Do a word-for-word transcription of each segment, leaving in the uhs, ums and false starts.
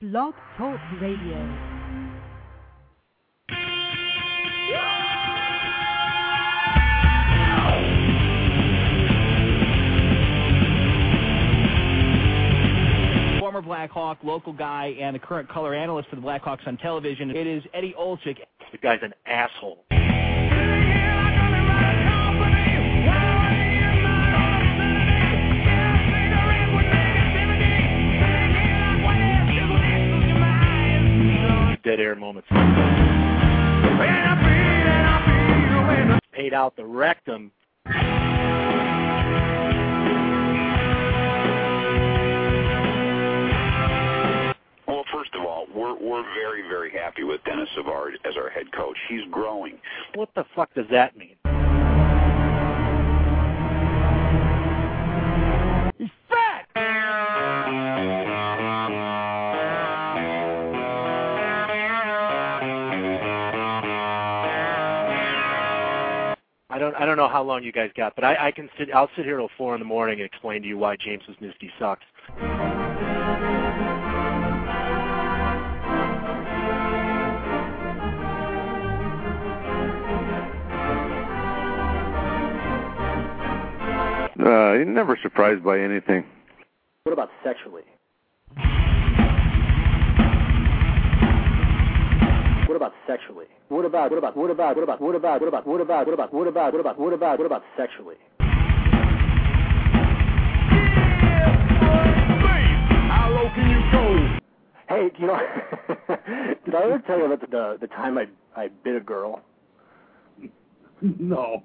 Blog Talk Radio. Former Blackhawk, local guy, and the current color analyst for the Blackhawks on television. It is Eddie Olczyk. The guy's an asshole. Dead air moments. Paid out the rectum. Well, first of all, we're we're very, very happy with Dennis Savard as our head coach. He's growing. What the fuck does that mean? He's fat! I don't I don't know how long you guys got, but I, I can sit I'll sit here till four in the morning and explain to you why James Wisniewski sucks. Uh, you're never surprised by anything. What about sexually? What about sexually? What about what about what about what about what about what about what about what about what about what about what about what about sexually? How low can you go? Hey, you know, did I ever tell you about the the, the time I I bit a girl? No.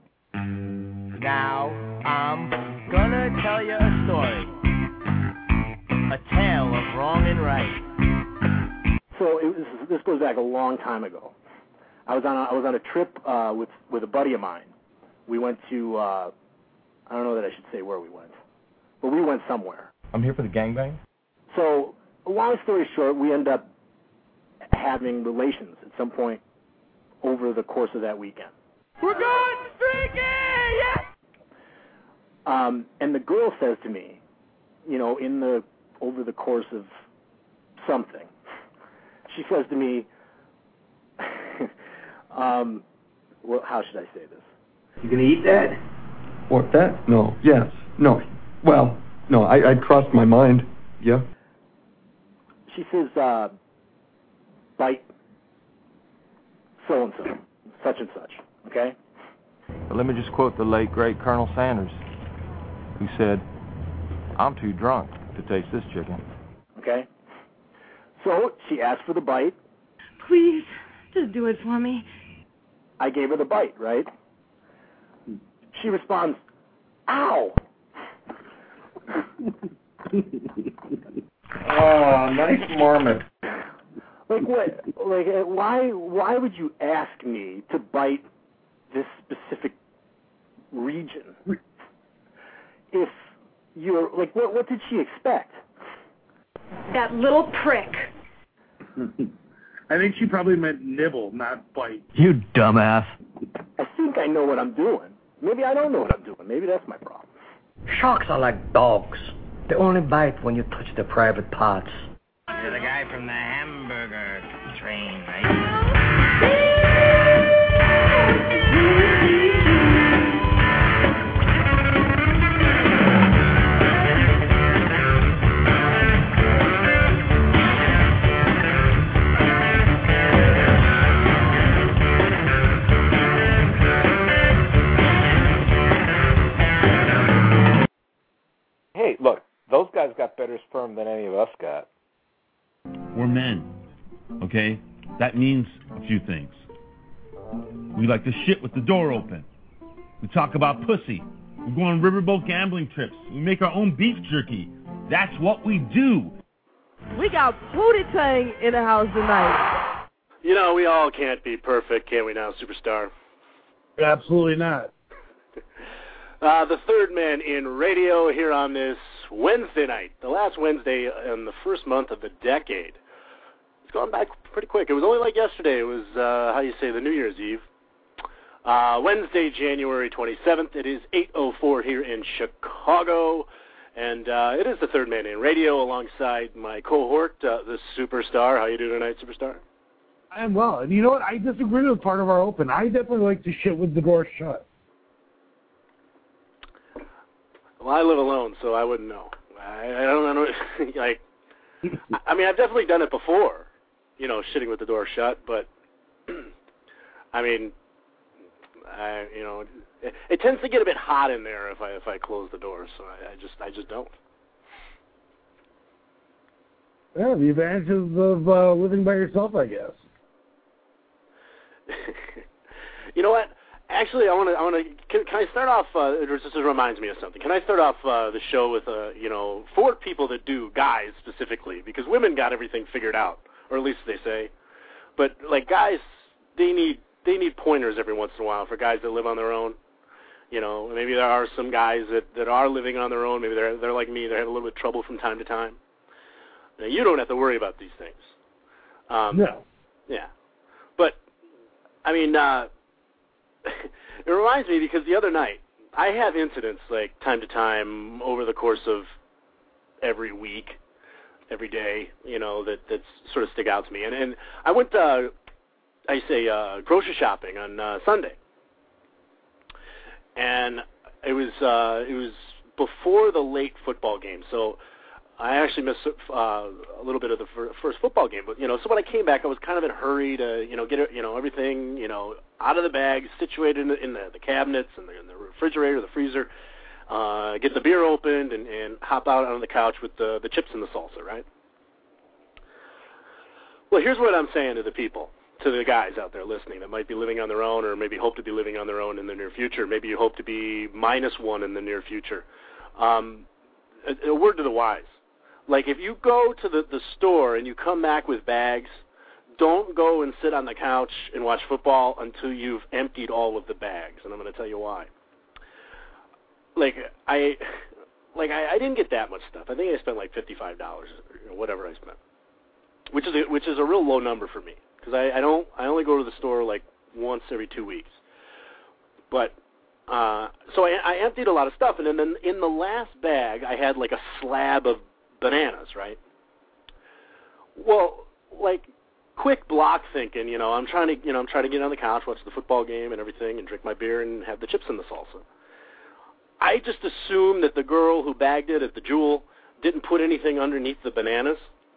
Now, I'm gonna tell you a story. A tale of wrong and right. So it was, this goes back a long time ago. I was on a, I was on a trip uh, with with a buddy of mine. We went to uh, I don't know that I should say where we went, but we went somewhere. I'm here for the gangbang. So long story short, we end up having relations at some point over the course of that weekend. We're going streaky! Yeah! Um, and the girl says to me, you know, in the over the course of something, she says to me, um, well, how should I say this? You gonna eat that? What, that? No. Yes. No. Well, no, I, I crossed my mind. Yeah. She says, uh, bite so-and-so, such and such, okay? But let me just quote the late, great Colonel Sanders, who said, I'm too drunk to taste this chicken. Okay? So she asked for the bite. Please, just do it for me. I gave her the bite, right? She responds, ow! Oh, nice marmot. Like what? Like why? Why would you ask me to bite this specific region? If you're like, what? What did she expect? That little prick. I think she probably meant nibble, not bite. You dumbass. I think I know what I'm doing. Maybe I don't know what I'm doing. Maybe that's my problem. Sharks are like dogs. They only bite when you touch their private parts. You're the guy from the hamburger train, right? Hey, look, those guys got better sperm than any of us got. We're men, okay? That means a few things. We like to shit with the door open. We talk about pussy. We go on riverboat gambling trips. We make our own beef jerky. That's what we do. We got Pootie Tang in the house tonight. You know, we all can't be perfect, can we now, Superstar? Absolutely not. Uh, the third man in radio here on this Wednesday night, the last Wednesday in the first month of the decade. It's gone back pretty quick. It was only like yesterday. It was, uh, how you say, the New Year's Eve. Uh, Wednesday, January twenty-seventh. It is eight oh four here in Chicago. And uh, it is the Third Man in Radio alongside my cohort, uh, the Superstar. How you doing tonight, Superstar? I am well. And you know what? I disagree with part of our open. I definitely like to shit with the door shut. Well, I live alone, so I wouldn't know. I, I don't know. Like, I mean, I've definitely done it before, you know, shitting with the door shut. But I mean, I, you know, it, it tends to get a bit hot in there if I if I close the door. So I, I just I just don't. Yeah, the advantages of uh, living by yourself, I guess. You know what? Actually, I want to. I want to. Can, can I start off? Uh, it just reminds me of something. Can I start off uh, the show with, uh, you know, for people that do, guys specifically, because women got everything figured out, or at least they say. But like guys, they need they need pointers every once in a while for guys that live on their own. You know, maybe there are some guys that, that are living on their own. Maybe they're they're like me. They have a little bit of trouble from time to time. Now, you don't have to worry about these things. Um, no. Yeah. But I mean. Uh, It reminds me because the other night I have incidents like time to time over the course of every week, every day, you know, that that sort of stick out to me. And and I went, uh, I say, uh, grocery shopping on uh, Sunday, and it was uh, it was before the late football game, so I actually missed uh, a little bit of the first football game. But you know, so when I came back, I was kind of in a hurry to you know get you know everything you know out of the bag, situated in the, in the, the cabinets and the, in the refrigerator, the freezer, uh, get the beer opened, and, and hop out on the couch with the the chips and the salsa, right? Well, here's what I'm saying to the people, to the guys out there listening that might be living on their own, or maybe hope to be living on their own in the near future. Maybe you hope to be minus one in the near future. Um, a, a word to the wise. Like, if you go to the, the store and you come back with bags, don't go and sit on the couch and watch football until you've emptied all of the bags, and I'm going to tell you why. Like, I like I, I didn't get that much stuff. I think I spent like fifty-five dollars, or whatever I spent, which is a, which is a real low number for me, because I, I don't I only go to the store like once every two weeks. But uh, so I, I emptied a lot of stuff, and then in the last bag I had like a slab of bananas, right? Well, like, quick block thinking, you know, I'm trying to, you know, I'm trying to get on the couch, watch the football game and everything, and drink my beer and have the chips and the salsa. I just assumed that the girl who bagged it at the Jewel didn't put anything underneath the bananas.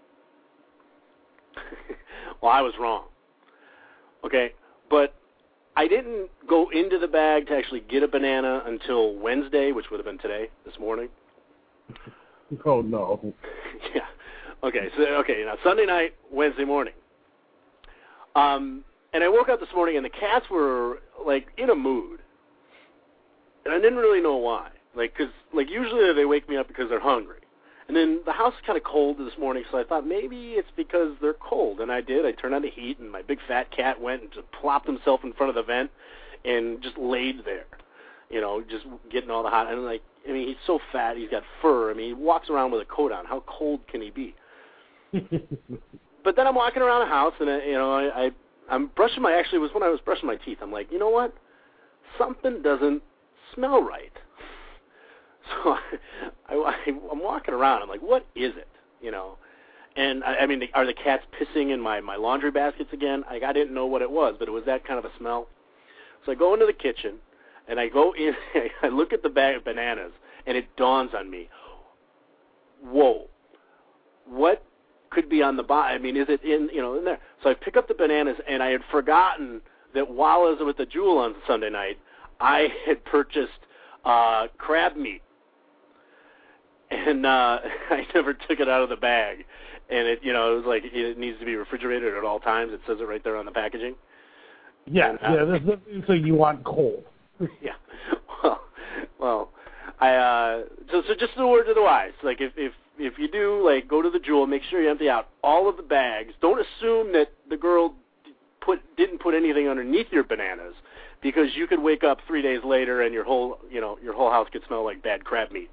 Well, I was wrong. Okay, but I didn't go into the bag to actually get a banana until Wednesday, which would have been today, this morning. Oh, no. Yeah. Okay, so, okay, now Sunday night, Wednesday morning. Um, and I woke up this morning, and the cats were, like, in a mood. And I didn't really know why. Like, because, like, usually they wake me up because they're hungry. And then the house is kind of cold this morning, so I thought maybe it's because they're cold. And I did. I turned on the heat, and my big fat cat went and just plopped himself in front of the vent and just laid there, you know, just getting all the hot. And, like, I mean, he's so fat. He's got fur. I mean, he walks around with a coat on. How cold can he be? But then I'm walking around the house, and, I, you know, I, I, I'm brushing my, actually, it was when I was brushing my teeth. I'm like, you know what? Something doesn't smell right. So I, I, I'm walking around. I'm like, what is it? You know? And, I, I mean, are the cats pissing in my, my laundry baskets again? Like, I didn't know what it was, but it was that kind of a smell. So I go into the kitchen, and I go in, I look at the bag of bananas, and it dawns on me, whoa, what could be on the bottom? I mean, is it in, you know, in there? So I pick up the bananas, and I had forgotten that while I was at the Jewel on Sunday night, I had purchased uh, crab meat. And uh, I never took it out of the bag. And it, you know, it was like it needs to be refrigerated at all times. It says it right there on the packaging. Yeah, and, uh, yeah, there's nothing so you want cold. Yeah. Well, well, I uh, so so just a word to the wise. Like if if if you do, like, go to the Jewel, make sure you empty out all of the bags. Don't assume that the girl put didn't put anything underneath your bananas, because you could wake up three days later and your whole you know your whole house could smell like bad crab meat.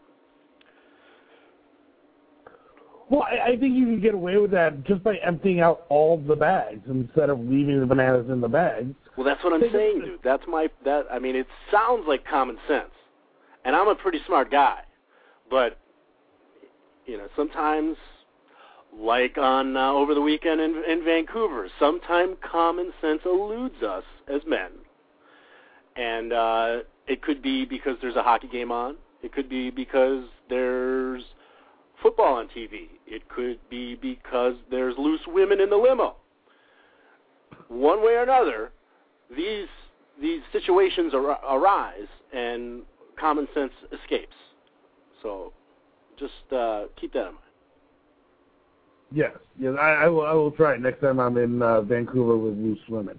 Well, I, I think you can get away with that just by emptying out all of the bags instead of leaving the bananas in the bags. Well, that's what I'm saying, dude. That's my that. I mean, it sounds like common sense, and I'm a pretty smart guy, but you know, sometimes, like on uh, over the weekend in, in Vancouver, sometimes common sense eludes us as men. And uh, it could be because there's a hockey game on. It could be because there's football on T V. It could be because there's loose women in the limo. One way or another, these these situations ar- arise, and common sense escapes. So just uh, keep that in mind. Yes, yes, I, I will. I will try it next time I'm in uh, Vancouver with loose women.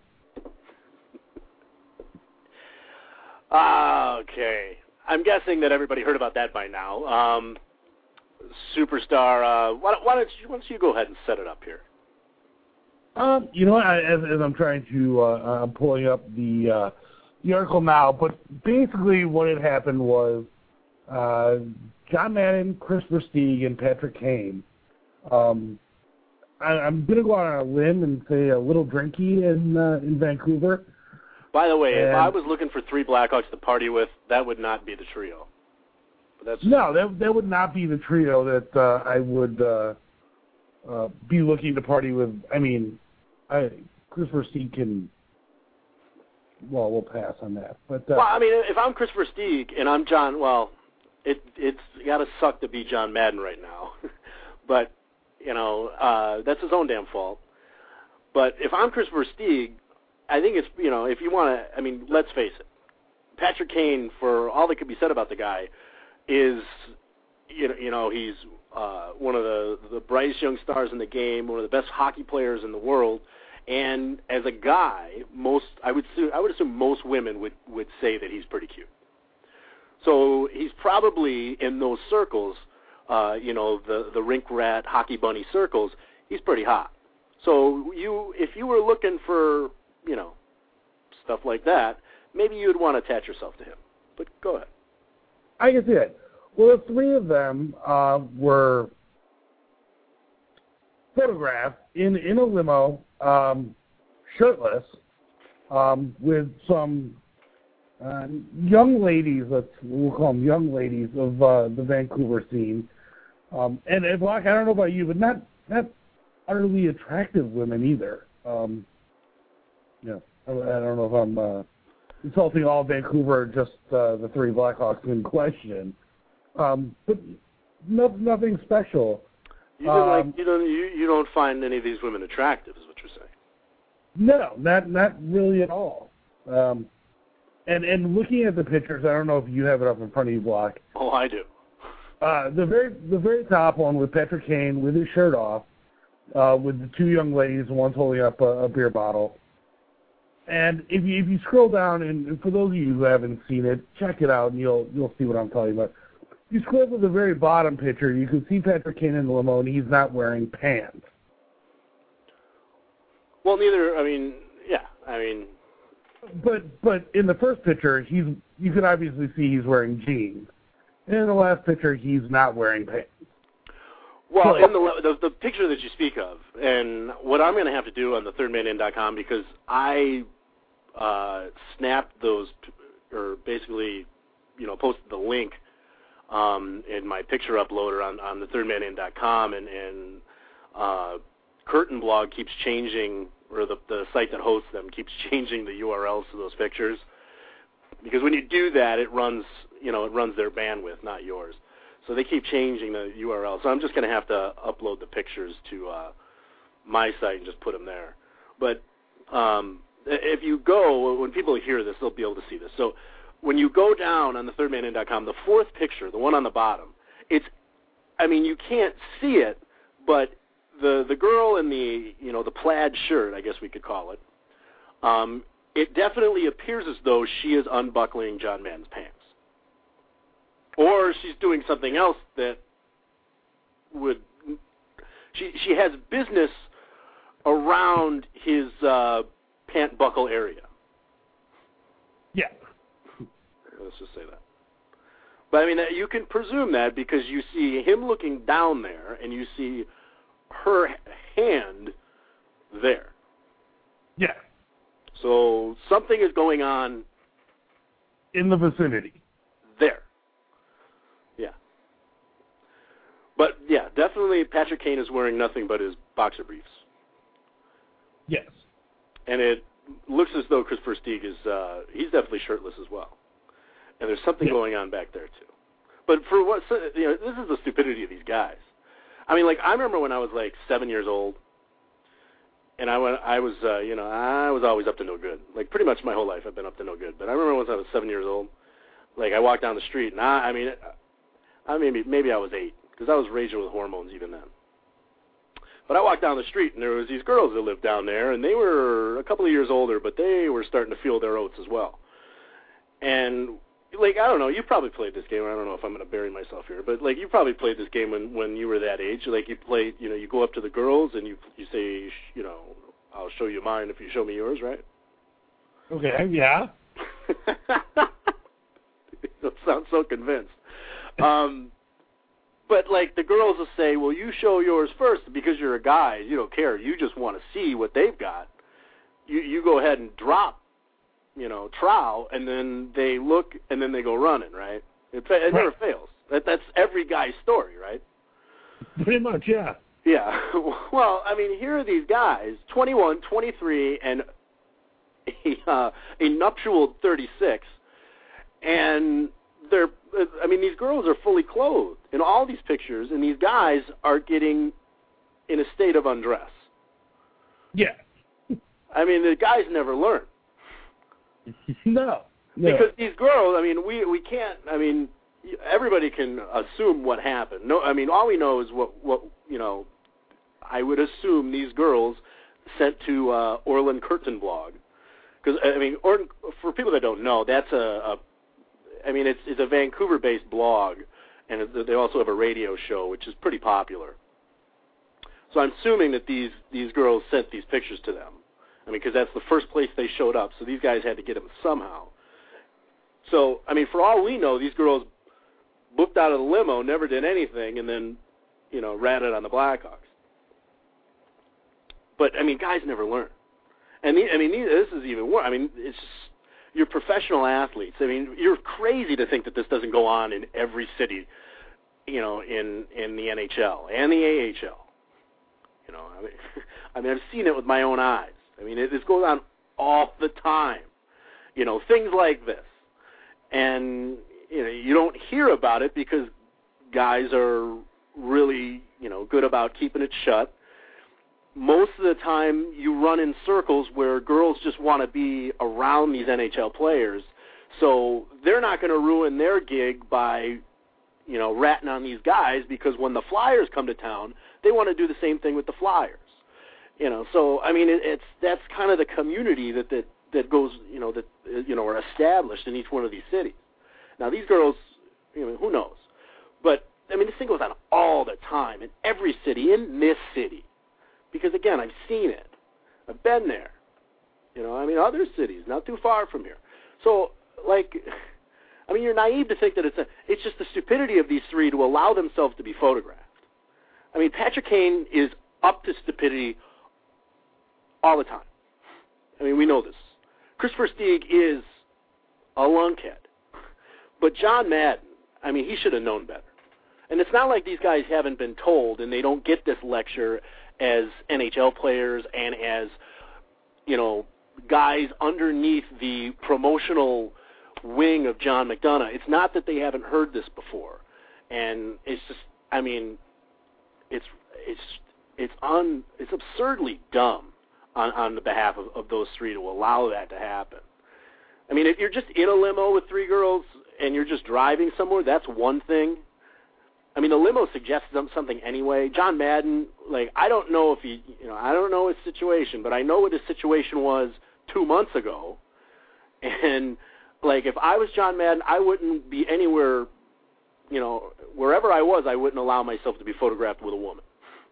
Okay, I'm guessing that everybody heard about that by now. Um, Superstar, uh, why, why don't you why don't you go ahead and set it up here? Um, you know, I, as, as I'm trying to, uh, I'm pulling up the uh, the article now, but basically what had happened was uh, John Madden, Chris Versteeg, and Patrick Kane. Um, I, I'm going to go out on a limb and say a little drinky in uh, in Vancouver. By the way, and, if I was looking for three Blackhawks to party with, that would not be the trio. But that's no, that that would not be the trio that uh, I would uh, uh, be looking to party with. I mean, I, Chris Versteeg can. Well, we'll pass on that. But uh, well, I mean, if I'm Chris Versteeg and I'm John, well, it it's got to suck to be John Madden right now. But you know, uh, that's his own damn fault. But if I'm Chris Versteeg, I think it's, you know, if you want to, I mean, let's face it. Patrick Kane, for all that could be said about the guy, is, you know, you know he's uh, one of the, the brightest young stars in the game, one of the best hockey players in the world. And as a guy, most I would assume, I would assume most women would, would say that he's pretty cute. So he's probably in those circles, uh, you know, the the rink rat hockey bunny circles. He's pretty hot. So you, if you were looking for, you know, stuff like that, maybe you'd want to attach yourself to him. But go ahead. I can see it. Well, the three of them uh, were photographed in, in a limo, um, shirtless, um, with some uh, young ladies, let's, we'll call them young ladies of uh, the Vancouver scene. Um, and, and Block, I don't know about you, but not, not utterly attractive women either. Um, yeah, I, I don't know if I'm uh, insulting all of Vancouver, just uh, the three Blackhawks in question. Um, but no, nothing special. You don't um, like you don't you, you don't find any of these women attractive, is what you're saying? No, not not really at all. Um, and and looking at the pictures, I don't know if you have it up in front of you, Block. Oh, I do. Uh, the very the very top one with Patrick Kane with his shirt off, uh, with the two young ladies, one's holding up a, a beer bottle. And if you if you scroll down, and for those of you who haven't seen it, check it out, and you'll you'll see what I'm talking about. You scroll to the very bottom picture, you can see Patrick Kane in the limo, and he's not wearing pants. Well, neither. I mean, yeah. I mean, but but in the first picture, he's you can obviously see he's wearing jeans. And in the last picture, he's not wearing pants. Well, so, in the, the the picture that you speak of, and what I'm going to have to do on the third man in dot com, because I uh, snapped those, or basically, you know, posted the link um, in my picture uploader on, on the third man in dot com, and, and uh, Curtain Blog keeps changing, or the, the site that hosts them keeps changing the U R Ls to those pictures, because when you do that, it runs, you know, it runs their bandwidth, not yours. So they keep changing the U R L. So I'm just going to have to upload the pictures to uh, my site and just put them there. But um, if you go, when people hear this, they'll be able to see this. So when you go down on the third man in dot com, the fourth picture, the one on the bottom, it's, I mean, you can't see it, but the the girl in the, you know, the plaid shirt, I guess we could call it, um, it definitely appears as though she is unbuckling John Madden's pants. Or she's doing something else that would, she she has business around his uh, pant buckle area. Yeah. Let's just say that. But I mean, you can presume that because you see him looking down there and you see her hand there. Yeah. So something is going on in the vicinity. There. Yeah. But, yeah, definitely Patrick Kane is wearing nothing but his boxer briefs. Yes. And it looks as though Chris Versteeg is, uh, he's definitely shirtless as well. And there's something yeah. going on back there, too. But for what, you know, this is the stupidity of these guys. I mean, like, I remember when I was, like, seven years old, and I went, I was, uh, you know, I was always up to no good. Like, pretty much my whole life I've been up to no good. But I remember once I was seven years old, like, I walked down the street, and I, I mean, I maybe maybe I was eight, because I was raging with hormones even then. But I walked down the street, and there was these girls that lived down there, and they were a couple of years older, but they were starting to feel their oats as well. And, like, I don't know, you probably played this game. I don't know if I'm going to bury myself here, but, like, you probably played this game when, when you were that age. Like, you played, you know, you go up to the girls, and you you say, you know, I'll show you mine if you show me yours, right? Okay, yeah. You don't sound so convinced. Um, but, like, the girls will say, well, you show yours first because you're a guy. You don't care. You just want to see what they've got. You you go ahead and drop, you know, trowel, and then they look, and then they go running, right? It, it never right. fails. That That's every guy's story, right? Pretty much, yeah. Yeah. Well, I mean, here are these guys, twenty-one, twenty-three, and a, uh, a nuptial thirty-six, and they're, I mean, these girls are fully clothed in all these pictures, and these guys are getting in a state of undress. Yeah. I mean, the guys never learn. No. no. Because these girls, I mean, we we can't, I mean, everybody can assume what happened. No, I mean, all we know is what, what you know, I would assume these girls sent to uh, Orland Curtin blog. Because, I mean, or, for people that don't know, that's a, a I mean, it's, it's a Vancouver-based blog, and they also have a radio show, which is pretty popular. So I'm assuming that these, these girls sent these pictures to them. I mean, because that's the first place they showed up, so these guys had to get them somehow. So, I mean, for all we know, these girls booked out of the limo, never did anything, and then, you know, ratted on the Blackhawks. But, I mean, guys never learn. And, the, I mean, this is even worse. I mean, it's just, you're professional athletes. I mean, you're crazy to think that this doesn't go on in every city, you know, in, in the N H L and the A H L. You know, I mean, I mean, I've seen it with my own eyes. I mean, it, this goes on all the time. You know, things like this. And, you know, you don't hear about it because guys are really, you know, good about keeping it shut. Most of the time you run in circles where girls just want to be around these N H L players, so they're not going to ruin their gig by, you know, ratting on these guys, because when the Flyers come to town, they want to do the same thing with the Flyers. You know, so, I mean, it, it's that's kind of the community that, that, that goes, you know, that, you know, are established in each one of these cities. Now, these girls, you know, who knows? But, I mean, this thing goes on all the time in every city, in this city. Because, again, I've seen it. I've been there. You know, I mean, other cities, not too far from here. So, like, I mean, you're naive to think that it's a, it's just the stupidity of these three to allow themselves to be photographed. I mean, Patrick Kane is up to stupidity all the time. I mean, we know this. Chris Versteeg is a lunkhead. But John Madden, I mean, he should have known better. And it's not like these guys haven't been told and they don't get this lecture as N H L players and as, you know, guys underneath the promotional wing of John McDonough. It's not that they haven't heard this before. And it's just, I mean, it's it's it's un, it's absurdly dumb on, on the behalf of, of those three to allow that to happen. I mean, if you're just in a limo with three girls and you're just driving somewhere, that's one thing. I mean, the limo suggests something anyway. John Madden, like, I don't know if he, you know, I don't know his situation, but I know what his situation was two months ago. And, like, if I was John Madden, I wouldn't be anywhere, you know, wherever I was, I wouldn't allow myself to be photographed with a woman.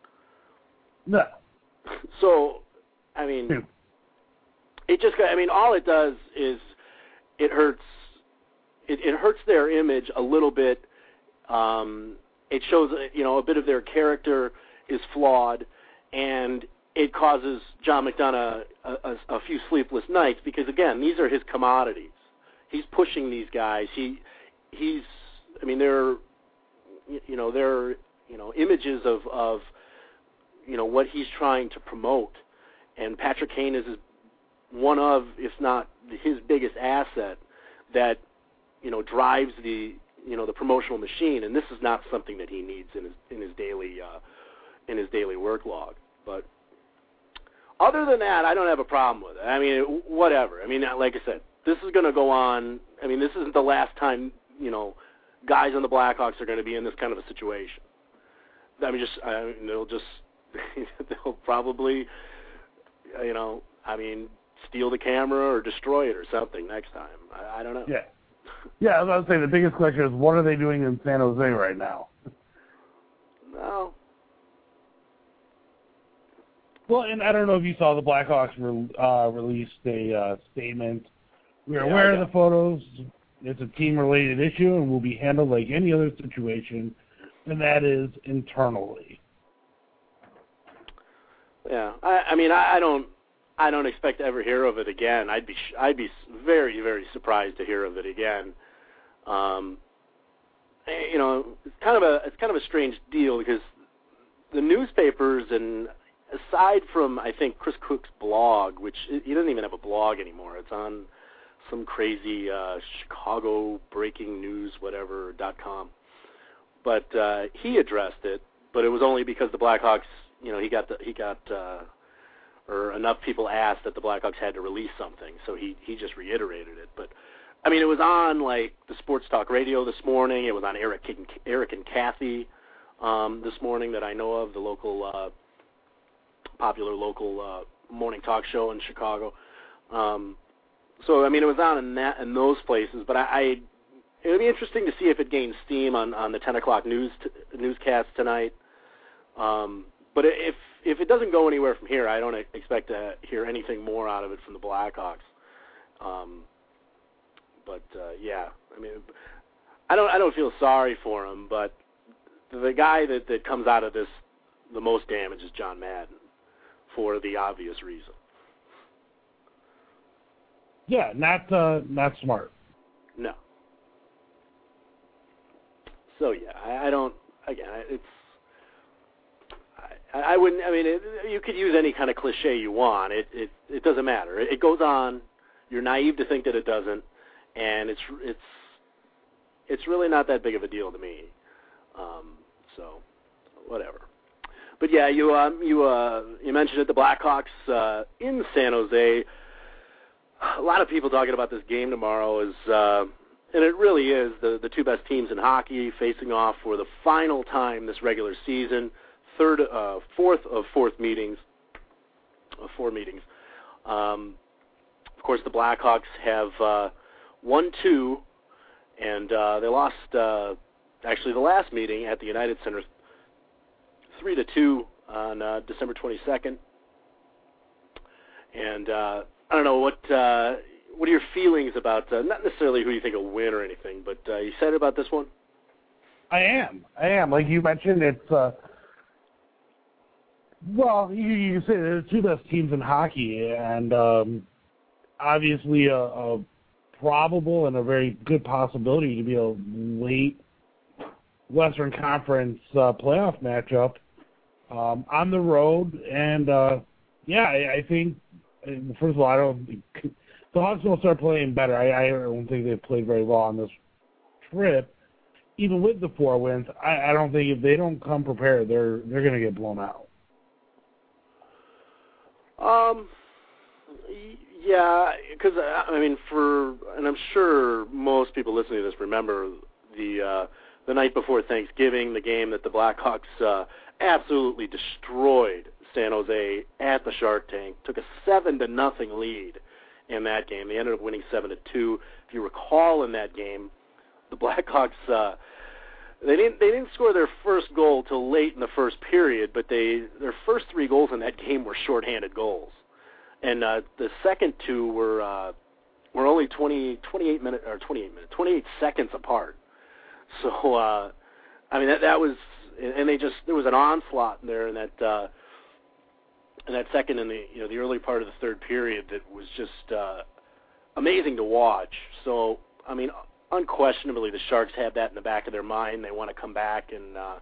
No. So, I mean, it just, I mean, all it does is it hurts, it, it hurts their image a little bit. Um, it shows, you know, a bit of their character is flawed, and it causes John McDonough a, a, a few sleepless nights because, again, these are his commodities. He's pushing these guys. He, he's, I mean, they're, you know, they're you know, images of, of, you know, what he's trying to promote. And Patrick Kane is one of, if not his biggest asset that, you know, drives the, you know, the promotional machine. And this is not something that he needs in his in his daily uh, in his daily work log. But other than that, I don't have a problem with it. I mean, whatever. I mean, like I said, this is going to go on. I mean, this isn't the last time, you know, guys on the Blackhawks are going to be in this kind of a situation. I mean, just I mean, they'll just they'll probably, you know, I mean, steal the camera or destroy it or something next time. I, I don't know. Yeah, yeah. I was about to say the biggest question is what are they doing in San Jose right now? No. Well, and I don't know if you saw the Blackhawks re- uh, released a uh, statement. We're Yeah, aware I of the photos. It's a team-related issue and will be handled like any other situation, and that is internally. Yeah, I, I mean, I, I don't, I don't expect to ever hear of it again. I'd be, I'd be very, very surprised to hear of it again. Um, you know, it's kind of a, it's kind of a strange deal because the newspapers and aside from, I think, Chris Cook's blog, which he doesn't even have a blog anymore. It's on some crazy uh, Chicago breaking news, whatever, dot com. But uh, he addressed it, but it was only because the Blackhawks, you know, he got, the, he got, uh, or enough people asked that the Blackhawks had to release something, so he, he just reiterated it. But, I mean, it was on, like, the Sports Talk Radio this morning. It was on Eric, Eric and Kathy um, this morning that I know of, the local uh, popular local uh, morning talk show in Chicago. Um, so I mean, it was on in that in those places. But I, I it would be interesting to see if it gains steam on, on the ten o'clock news t- newscast tonight. Um, but if if it doesn't go anywhere from here, I don't expect to hear anything more out of it from the Blackhawks. Um, but uh, yeah, I mean, I don't I don't feel sorry for him, but the guy that, that comes out of this the most damage is John Madden, for the obvious reason. Yeah, not uh, not smart. No. So yeah, I, I don't. Again, it's. I, I wouldn't. I mean, it, you could use any kind of cliche you want. It it it doesn't matter. It, it goes on. You're naive to think that it doesn't, and it's it's it's really not that big of a deal to me. Um, so, whatever. But yeah, you um, you uh, you mentioned it, the Blackhawks uh, in San Jose. A lot of people talking about this game tomorrow is, uh, and it really is the the two best teams in hockey facing off for the final time this regular season, third, uh, fourth of fourth meetings, of four meetings. Um, of course, the Blackhawks have uh, won two, and uh, they lost uh, actually the last meeting at the United Center. Three to two on uh, December twenty-second, and uh, I don't know what uh, what are your feelings about uh, not necessarily who you think will win or anything, but uh, you excited about this one? I am, I am. Like you mentioned, it's uh, well, you, you say they're the two best teams in hockey, and um, obviously a, a probable and a very good possibility to be a late Western Conference uh, playoff matchup. Um, on the road, and uh, yeah, I, I think, first of all, I don't think the Hawks will start playing better. I, I don't think they've played very well on this trip. Even with the four wins, I, I don't think if they don't come prepared, they're they're going to get blown out. Um, yeah, because, I mean, for, and I'm sure most people listening to this remember the uh, the night before Thanksgiving, the game that the Blackhawks uh, absolutely destroyed San Jose at the Shark Tank, took a seven to nothing lead in that game. They ended up winning seven to two. If you recall, in that game, the Blackhawks uh, they didn't they didn't score their first goal till late in the first period, but they their first three goals in that game were shorthanded goals, and uh, the second two were uh, were only twenty, twenty-eight minutes or twenty-eight minutes, twenty-eight seconds apart. So uh, I mean that that was. And they just there was an onslaught in there in that uh, in that second in the you know the early part of the third period that was just uh, amazing to watch. So I mean, unquestionably the Sharks have that in the back of their mind. They want to come back and uh,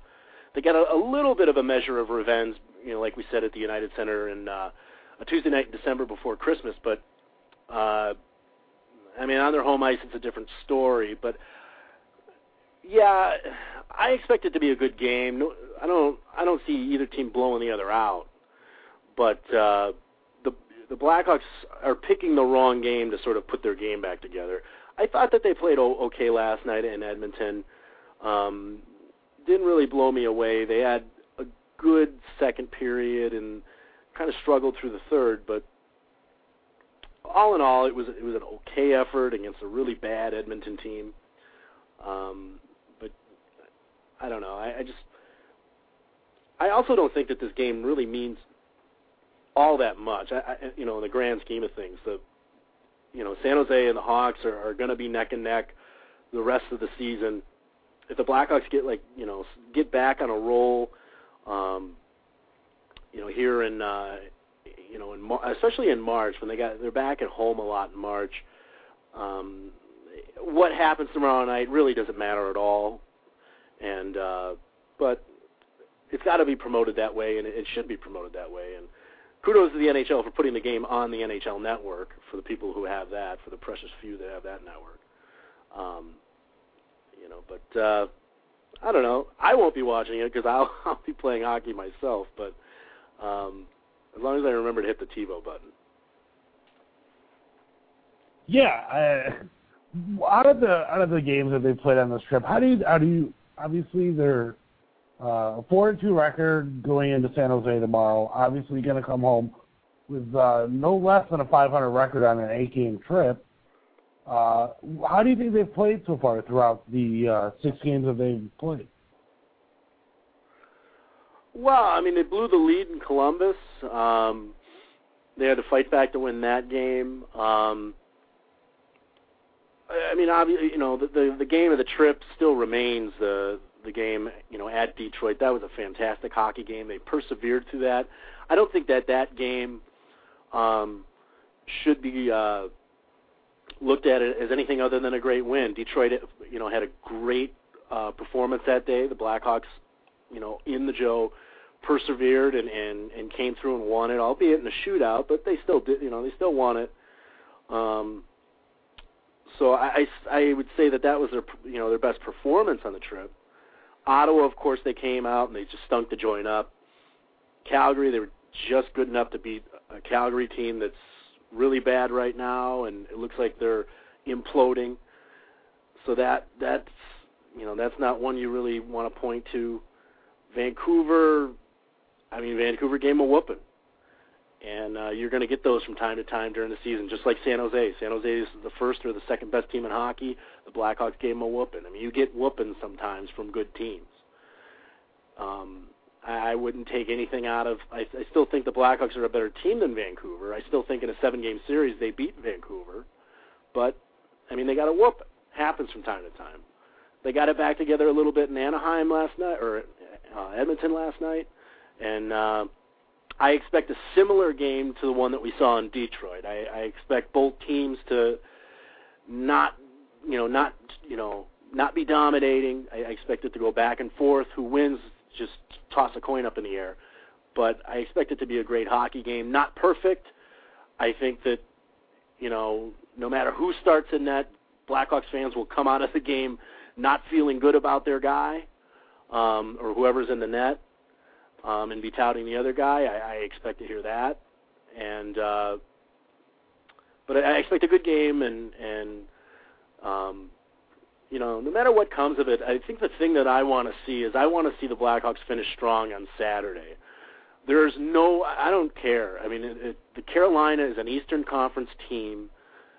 they got a, a little bit of a measure of revenge, you know, like we said at the United Center in uh, a Tuesday night in December before Christmas. But uh, I mean, on their home ice, it's a different story. But yeah, I expect it to be a good game. No, I don't. I don't see either team blowing the other out. But uh, the the Blackhawks are picking the wrong game to sort of put their game back together. I thought that they played okay last night in Edmonton. Um, didn't really blow me away. They had a good second period and kind of struggled through the third. But all in all, it was it was an okay effort against a really bad Edmonton team. Um, but I don't know. I, I just I also don't think that this game really means all that much. I, I, you know, in the grand scheme of things, the you know San Jose and the Hawks are, are going to be neck and neck the rest of the season. If the Blackhawks get like you know get back on a roll, um, you know here in uh, you know in Mar- especially in March when they got they're back at home a lot in March. Um, what happens tomorrow night really doesn't matter at all, and uh, but it's got to be promoted that way, and it, it should be promoted that way. And kudos to the N H L for putting the game on the N H L network for the people who have that, for the precious few that have that network. Um, you know, but uh, I don't know. I won't be watching it because I'll, I'll be playing hockey myself. But um, as long as I remember to hit the TiVo button. Yeah, uh, out of the out of the games that they played on this trip, how do you how do you obviously they're uh, a four and two record going into San Jose tomorrow. Obviously, going to come home with uh, no less than a five hundred record on an eight game trip. Uh, how do you think they've played so far throughout the uh, six games that they've played? Well, I mean, they blew the lead in Columbus. Um, they had to fight back to win that game. Um, I mean, obviously, you know, the, the the game of the trip still remains the the game, you know, at Detroit. That was a fantastic hockey game. They persevered through that. I don't think that that game um, should be uh, looked at as anything other than a great win. Detroit, you know, had a great uh, performance that day. The Blackhawks, you know, in the Joe, persevered and, and, and came through and won it, albeit in a shootout, but they still did, you know, they still won it. Um, so I, I would say that that was their, you know, their best performance on the trip. Ottawa, of course, they came out and they just stunk to join up. Calgary, they were just good enough to beat a Calgary team that's really bad right now, and it looks like they're imploding. So that that's you know that's not one you really want to point to. Vancouver, I mean Vancouver gave them a whooping, and uh, you're going to get those from time to time during the season, just like San Jose. San Jose is the first or the second best team in hockey. The Blackhawks gave them a whooping. I mean, you get whoopings sometimes from good teams. Um, I wouldn't take anything out of. I, I still think the Blackhawks are a better team than Vancouver. I still think in a seven-game series they beat Vancouver, but I mean they got a whooping. Happens from time to time. They got it back together a little bit in Anaheim last night, or uh, Edmonton last night, and uh, I expect a similar game to the one that we saw in Detroit. I, I expect both teams to not, you know, not, you know, not be dominating. I, I expect it to go back and forth. Who wins? Just toss a coin up in the air. But I expect it to be a great hockey game. Not perfect. I think that, you know, no matter who starts in net, Blackhawks fans will come out of the game not feeling good about their guy um, or whoever's in the net um, and be touting the other guy. I, I expect to hear that. And uh, but I expect a good game, and, and um, you know, no matter what comes of it, I think the thing that I want to see is I want to see the Blackhawks finish strong on Saturday. There's no, I don't care. I mean, it, it, the Carolina is an Eastern Conference team,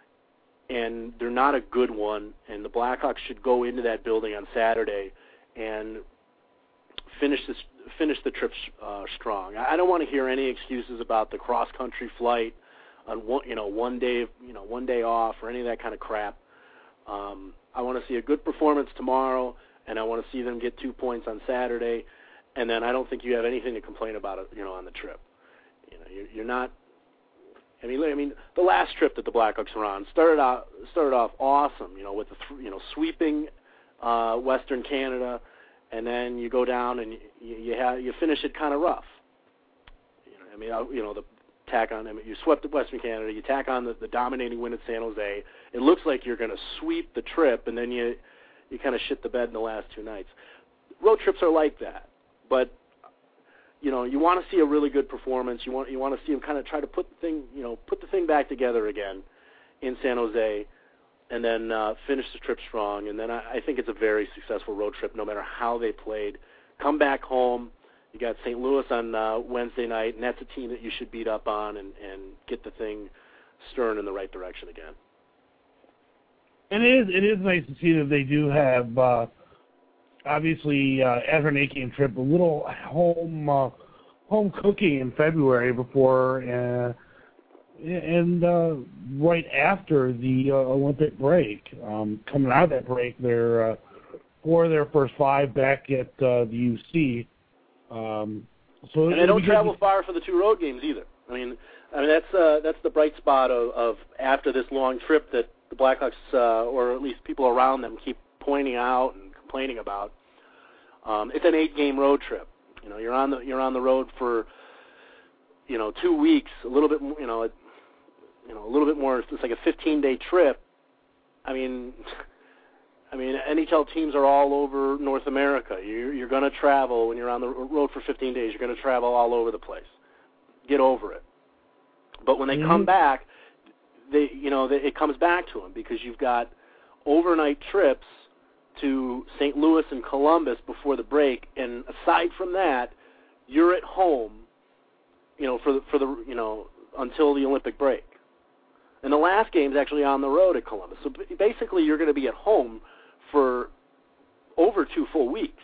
and they're not a good one, and the Blackhawks should go into that building on Saturday and finish this, finish the trip uh, strong. I don't want to hear any excuses about the cross-country flight on one, you know, one day, you know, one day off or any of that kind of crap. Um, I want to see a good performance tomorrow, and I want to see them get two points on Saturday, and then I don't think you have anything to complain about, you know, on the trip. You know, you're, you're not. I mean, I mean, the last trip that the Blackhawks were on started out started off awesome, you know, with the th- you know sweeping uh, Western Canada, and then you go down and you you, have, you finish it kind of rough. You know, I mean, you know, the tack on. I mean, you swept at Western Canada. You tack on the, the dominating win at San Jose. It looks like you're going to sweep the trip, and then you you kind of shit the bed in the last two nights. Road trips are like that, but you know, you want to see a really good performance. You want you want to see them kind of try to put the thing, you know, put the thing back together again in San Jose, and then uh, finish the trip strong. And then I, I think it's a very successful road trip, no matter how they played. Come back home. You got Saint Louis on uh, Wednesday night, and that's a team that you should beat up on and, and get the thing stirring in the right direction again. And it is it is nice to see that they do have. Uh, Obviously, uh, after an eight-game trip, a little home uh, home cooking in February before uh, and uh, right after the uh, Olympic break. Um, coming out of that break, they're uh, for their first five back at uh, the U C. Um, so and they don't travel far for the two road games either. I mean, I mean that's uh, that's the bright spot of, of after this long trip that the Blackhawks, uh, or at least people around them, keep pointing out and complaining about. Um, it's an eight-game road trip. You know, you're on the you're on the road for you know two weeks, a little bit, you know, it, you know, a little bit more. It's like a fifteen-day trip. I mean, I mean, N H L teams are all over North America. You're you're going to travel when you're on the road for fifteen days. You're going to travel all over the place. Get over it. But when they mm-hmm. come back, they you know they, it comes back to them because you've got overnight trips to Saint Louis and Columbus before the break, and aside from that, you're at home, you know, for the, for the you know until the Olympic break. And the last game's actually on the road at Columbus. So basically, you're going to be at home for over two full weeks.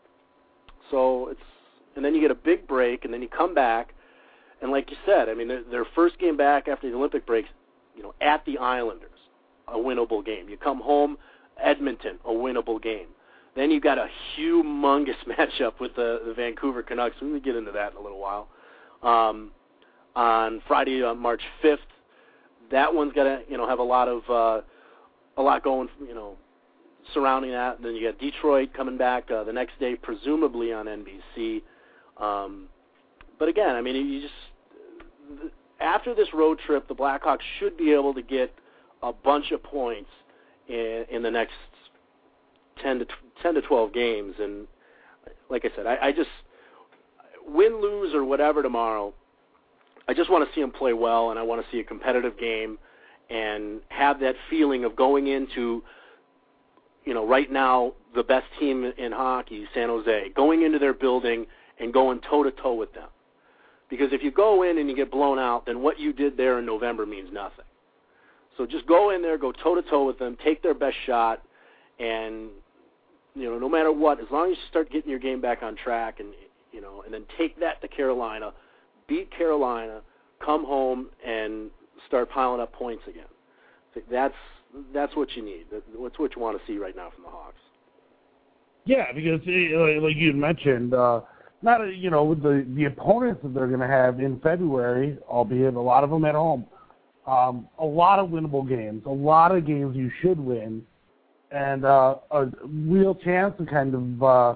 So it's and then you get a big break, and then you come back, and like you said, I mean, their, their first game back after the Olympic breaks, you know, at the Islanders, a winnable game. You come home. Edmonton, a winnable game. Then you've got a humongous matchup with the, the Vancouver Canucks. We'll get into that in a little while. Um, on Friday, uh, March fifth, that one's got to you know have a lot of uh, a lot going you know surrounding that. And then you got Detroit coming back uh, the next day, presumably on N B C. Um, but again, I mean, you just after this road trip, the Blackhawks should be able to get a bunch of points in, in the next ten to twelve games. And like I said, I, I just win, lose, or whatever tomorrow, I just want to see them play well, and I want to see a competitive game and have that feeling of going into, you know, right now the best team in hockey, San Jose, going into their building and going toe-to-toe with them. Because if you go in and you get blown out, then what you did there in November means nothing. So just go in there, go toe-to-toe with them, take their best shot, and, you know, no matter what, as long as you start getting your game back on track and, you know, and then take that to Carolina, beat Carolina, come home, and start piling up points again. That's that's what you need. That's what you want to see right now from the Hawks. Yeah, because, like you mentioned, uh, not, you know, with the, the opponents that they're going to have in February, albeit a lot of them at home, Um, a lot of winnable games, a lot of games you should win, and uh, a real chance to kind of, uh,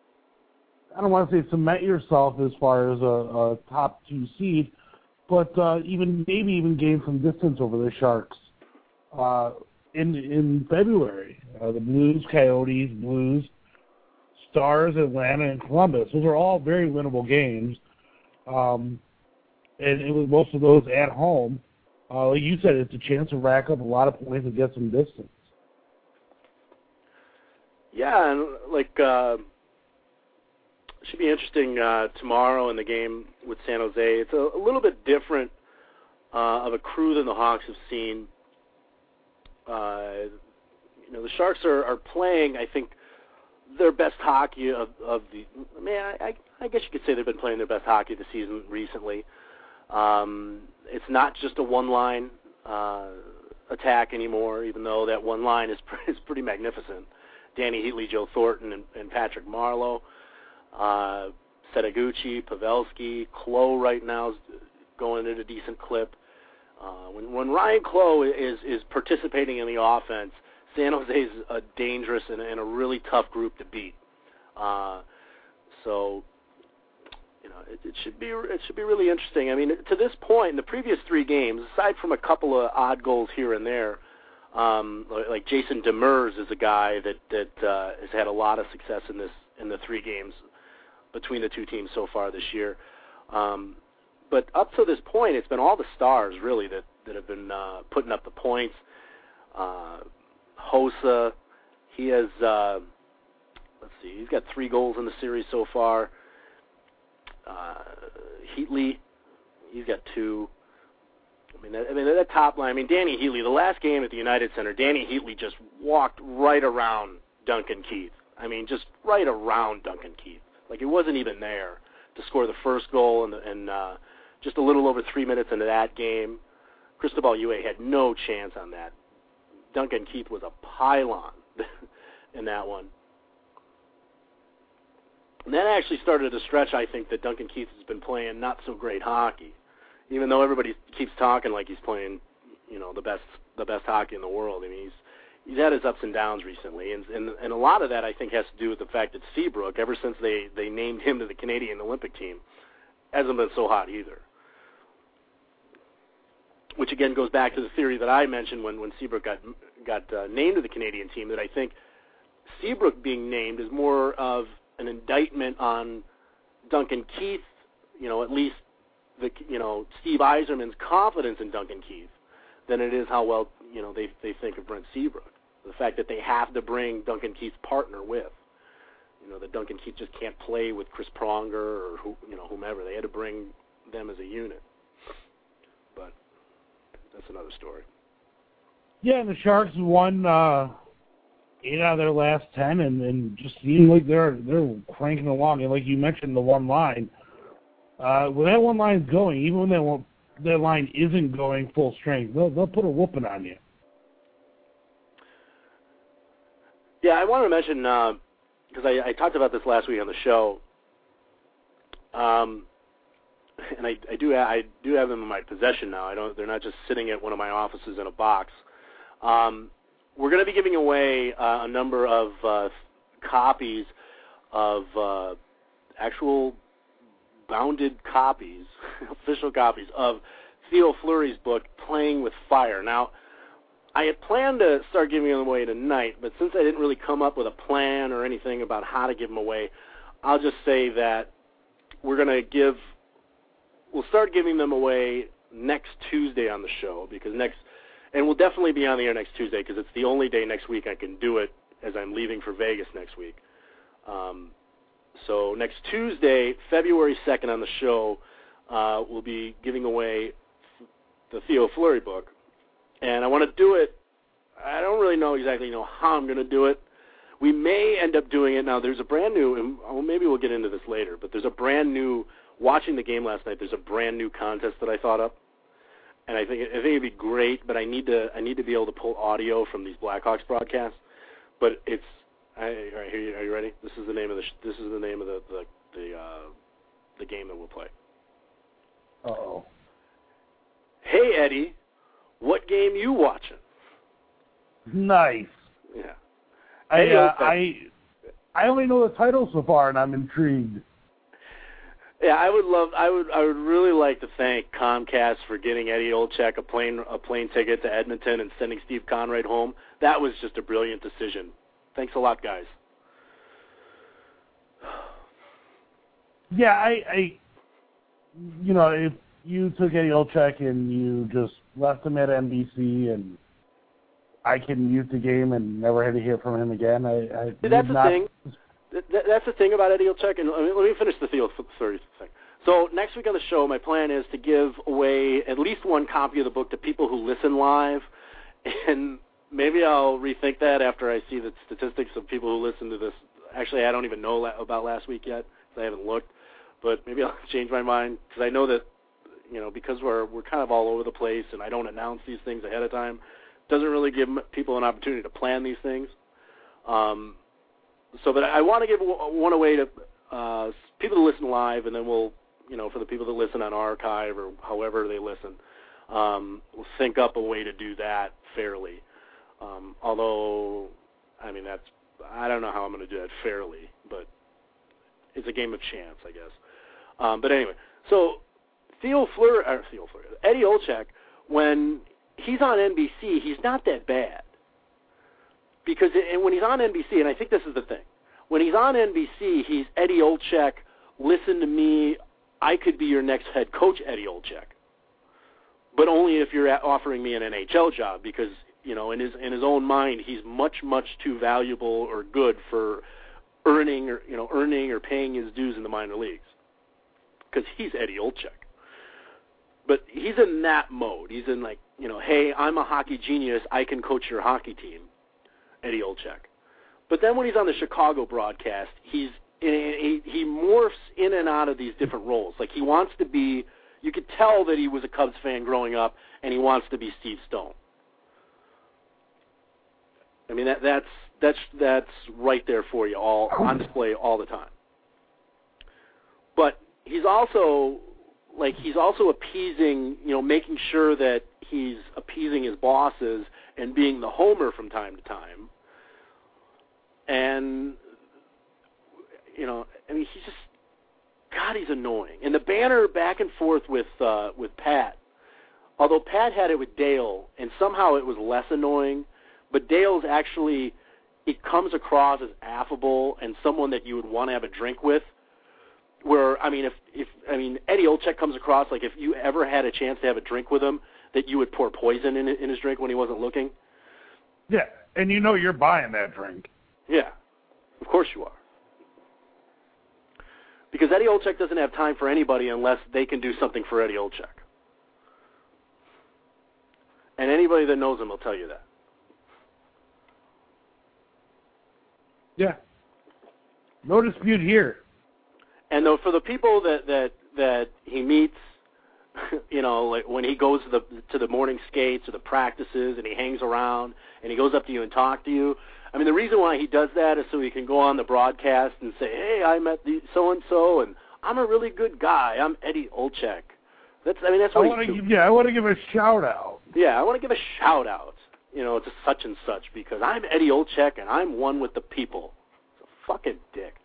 I don't want to say cement yourself as far as a, a top two seed, but uh, even maybe even gain some distance over the Sharks uh, in in February. Uh, the Blues, Coyotes, Blues, Stars, Atlanta, and Columbus. Those are all very winnable games, um, and it was most of those at home. Uh, like you said, it's a chance to rack up a lot of points and get some distance. Yeah, and like uh, it should be interesting uh, tomorrow in the game with San Jose. It's a, a little bit different uh, of a crew than the Hawks have seen. Uh, you know, the Sharks are, are playing, I think, their best hockey of, of the. I mean, I, I guess you could say they've been playing their best hockey of the season recently. Um, it's not just a one-line uh, attack anymore, even though that one line is, is pretty magnificent. Danny Heatley, Joe Thornton, and, and Patrick Marleau, uh, Setaguchi, Pavelski, Klo right now is going at a decent clip. Uh, when, when Ryan Klo is, is participating in the offense, San Jose is a dangerous and, and a really tough group to beat. Uh, so, you know, it, it should be it should be really interesting. I mean, to this point, in the previous three games, aside from a couple of odd goals here and there, um, like Jason Demers is a guy that that uh, has had a lot of success in this in the three games between the two teams so far this year. Um, but up to this point, it's been all the stars really that that have been uh, putting up the points. Uh, Hossa, he has. Uh, Let's see, he's got three goals in the series so far. Uh, Heatley, he's got two. I mean, that, I mean that top line. I mean, Danny Heatley. The last game at the United Center, Danny Heatley just walked right around Duncan Keith. I mean, just right around Duncan Keith. Like it wasn't even there to score the first goal, and, and uh, just a little over three minutes into that game, Cristobal Huet had no chance on that. Duncan Keith was a pylon in that one. And that actually started a stretch, I think, that Duncan Keith has been playing not so great hockey, even though everybody keeps talking like he's playing, you know, the best the best hockey in the world. I mean, he's he's had his ups and downs recently, and and, and a lot of that I think has to do with the fact that Seabrook, ever since they, they named him to the Canadian Olympic team, hasn't been so hot either. Which again goes back to the theory that I mentioned when when Seabrook got got uh, named to the Canadian team, that I think Seabrook being named is more of an indictment on Duncan Keith, you know, at least the, you know, Steve Yzerman's confidence in Duncan Keith, than it is how well, you know, they they think of Brent Seabrook. The fact that they have to bring Duncan Keith's partner with, you know, that Duncan Keith just can't play with Chris Pronger or who, you know, whomever. They had to bring them as a unit. But that's another story. Yeah, and the Sharks won uh, eight out of their last ten, and, and just seem like they're they're cranking along. And like you mentioned, the one line, uh, when that one line's going, even when that one, that line isn't going full strength, they'll they'll put a whooping on you. Yeah, I want to mention because uh, I, I talked about this last week on the show, um, and I, I do I do have them in my possession now. I don't; they're not just sitting at one of my offices in a box. Um, We're going to be giving away uh, a number of uh, copies of uh, actual bounded copies, official copies of Theo Fleury's book, Playing with Fire. Now, I had planned to start giving them away tonight, but since I didn't really come up with a plan or anything about how to give them away, I'll just say that we're going to give, we'll start giving them away next Tuesday on the show, because next, and we'll definitely be on the air next Tuesday because it's the only day next week I can do it as I'm leaving for Vegas next week. Um, so next Tuesday, February second on the show, uh, we'll be giving away the Theo Fleury book. And I want to do it, I don't really know exactly know how I'm going to do it. We may end up doing it. Now, there's a brand new, and well, maybe we'll get into this later, but there's a brand new, watching the game last night, there's a brand new contest that I thought up. And I think I think it'd be great, but I need to I need to be able to pull audio from these Blackhawks broadcasts. But it's I, all right, here, are you ready? This is the name of the this is the name of the the the, uh, the game that we'll play. Uh oh. Hey Eddie, what game you watching? Nice. Yeah. I Hey, uh, okay. I I only know the title so far, and I'm intrigued. Yeah, I would love. I would. I would really like to thank Comcast for getting Eddie Olczyk a plane a plane ticket to Edmonton and sending Steve Conrad home. That was just a brilliant decision. Thanks a lot, guys. Yeah, I, I, you know, if you took Eddie Olczyk and you just left him at N B C and I can mute the game and never had to hear from him again, I, I See, that's the not... thing. Th- that's the thing about Eddie Olczyk, and let me, let me finish the Theo Fleury thing. So next week on the show, my plan is to give away at least one copy of the book to people who listen live, and maybe I'll rethink that after I see the statistics of people who listen to this. Actually, I don't even know la- about last week yet, because I haven't looked, but maybe I'll change my mind, because I know that, you know, because we're we're kind of all over the place, and I don't announce these things ahead of time, it doesn't really give people an opportunity to plan these things. Um, So, but I want to give one away to uh, people who listen live, and then we'll, you know, for the people that listen on archive or however they listen, um, we'll think up a way to do that fairly. Um, although, I mean, that's, I don't know how I'm going to do that fairly, but it's a game of chance, I guess. Um, but anyway, so Theo Fleur, or Theo Fleur, Eddie Olczyk, when he's on N B C, he's not that bad. Because it, and when he's on N B C, and I think this is the thing, when he's on N B C, he's Eddie Olczyk, listen to me, I could be your next head coach, Eddie Olczyk. But only if you're offering me an N H L job, because, you know, in his in his own mind, he's much, much too valuable or good for earning or, you know, earning or paying his dues in the minor leagues. Because he's Eddie Olczyk. But he's in that mode. He's in like, you know, hey, I'm a hockey genius, I can coach your hockey team, Eddie Olczyk. But then when he's on the Chicago broadcast, he's in, he, he morphs in and out of these different roles. Like he wants to be, you could tell that he was a Cubs fan growing up, and he wants to be Steve Stone. I mean, that, that's that's that's right there for you, all on display all the time. But he's also like he's also appeasing, you know, making sure that he's appeasing his bosses and being the homer from time to time. And, you know, I mean, he's just, God, he's annoying. And the banner back and forth with uh, with Pat, although Pat had it with Dale, and somehow it was less annoying, but Dale's actually, it comes across as affable and someone that you would want to have a drink with. Where, I mean, if, if I mean, Eddie Olczyk comes across like if you ever had a chance to have a drink with him, that you would pour poison in, in his drink when he wasn't looking. Yeah, and you know you're buying that drink. Yeah, of course you are. Because Eddie Olczyk doesn't have time for anybody unless they can do something for Eddie Olczyk. And anybody that knows him will tell you that. Yeah. No dispute here. And though for the people that, that, that he meets, you know, like when he goes to the to the morning skates or the practices and he hangs around and he goes up to you and talk to you, I mean, the reason why he does that is so he can go on the broadcast and say, hey, I met the so-and-so, and I'm a really good guy. I'm Eddie Olczyk. That's, I mean, that's what I he's wanna give, Yeah, I want to give a shout-out. Yeah, I want to give a shout-out, you know, to such and such, because I'm Eddie Olczyk, and I'm one with the people. It's a fucking dick.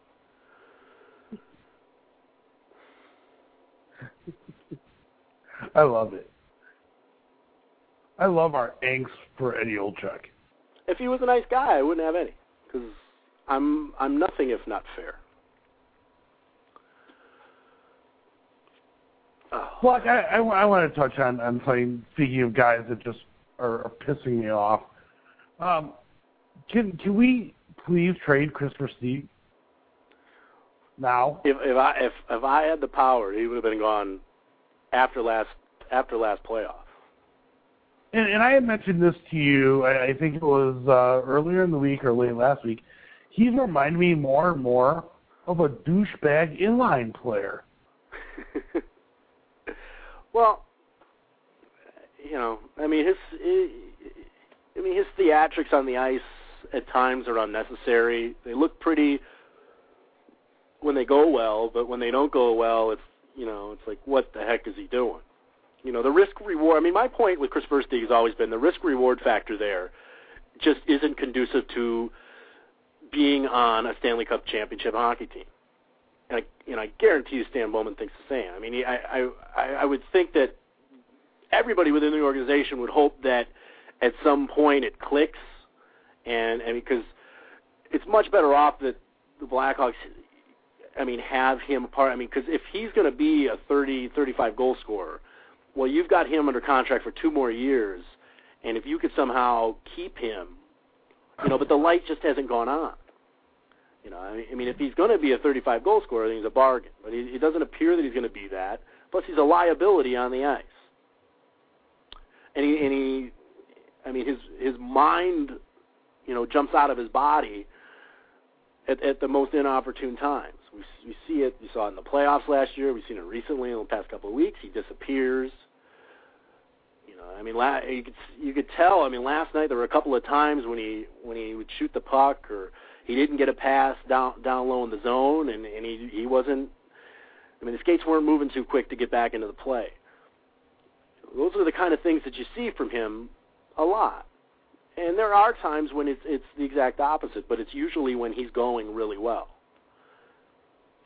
I love it. I love our angst for Eddie Olczyk. If he was a nice guy, I wouldn't have any, because I'm I'm nothing if not fair. Oh. Well, I, I, I want to touch on, on something, speaking of guys that just are, are pissing me off. Um, can can we please trade Christopher Stieg now? If if I if if I had the power, he would have been gone after last after last playoff. And, and I had mentioned this to you, I, I think it was uh, earlier in the week or late last week. He's reminded me more and more of a douchebag inline player. Well, you know, I mean his, I mean his theatrics on the ice at times are unnecessary. They look pretty when they go well, but when they don't go well, it's, you know, it's like, what the heck is he doing? You know, the risk-reward, I mean, my point with Chris Versteeg has always been the risk-reward factor there just isn't conducive to being on a Stanley Cup championship hockey team. And I, you know, I guarantee you Stan Bowman thinks the same. I mean, he, I, I, I would think that everybody within the organization would hope that at some point it clicks, and, and because it's much better off that the Blackhawks, I mean, have him part. I mean, because if he's going to be a thirty, thirty-five goal scorer, well, you've got him under contract for two more years, and if you could somehow keep him, you know, but the light just hasn't gone on. You know, I mean, if he's going to be a thirty-five goal scorer, then he's a bargain. But he, it doesn't appear that he's going to be that. Plus, he's a liability on the ice. And he, and he, I mean, his his mind, you know, jumps out of his body at, at the most inopportune times. We, we see it. We saw it in the playoffs last year. We've seen it recently in the past couple of weeks. He disappears. You know, I mean, la- you could you could tell. I mean, last night there were a couple of times when he when he would shoot the puck or he didn't get a pass down down low in the zone, and, and he he wasn't. I mean, the skates weren't moving too quick to get back into the play. Those are the kind of things that you see from him a lot. And there are times when it's it's the exact opposite, but it's usually when he's going really well.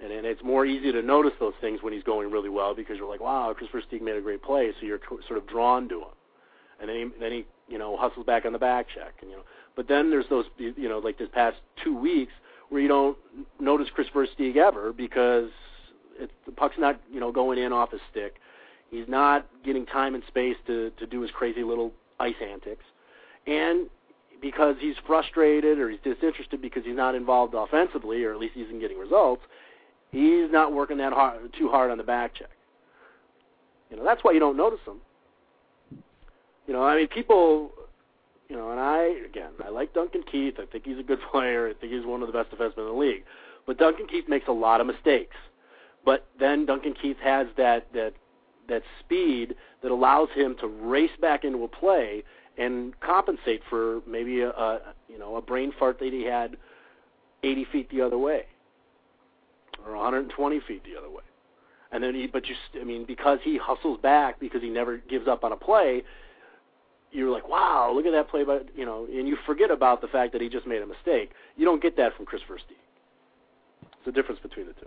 And, and it's more easy to notice those things when he's going really well because you're like, wow, Chris Versteeg made a great play, so you're t- sort of drawn to him. And then he, then he, you know, hustles back on the back check. And, you know, but then there's those, you know, like this past two weeks where you don't notice Chris Versteeg ever because it's, the puck's not, you know, going in off his stick. He's not getting time and space to, to do his crazy little ice antics. And because he's frustrated or he's disinterested because he's not involved offensively, or at least he isn't getting results, he's not working that hard, too hard on the back check. You know, that's why you don't notice him. You know, I mean, people, you know, and I, again, I like Duncan Keith. I think he's a good player. I think he's one of the best defensemen in the league. But Duncan Keith makes a lot of mistakes. But then Duncan Keith has that, that, that speed that allows him to race back into a play and compensate for maybe a, a you know a brain fart that he had eighty feet the other way, or one hundred twenty feet the other way, and then he but you I mean because he hustles back because he never gives up on a play, you're like, wow, look at that play, but you know, and you forget about the fact that he just made a mistake. You don't get that from Chris Versteeg. It's the difference between the two.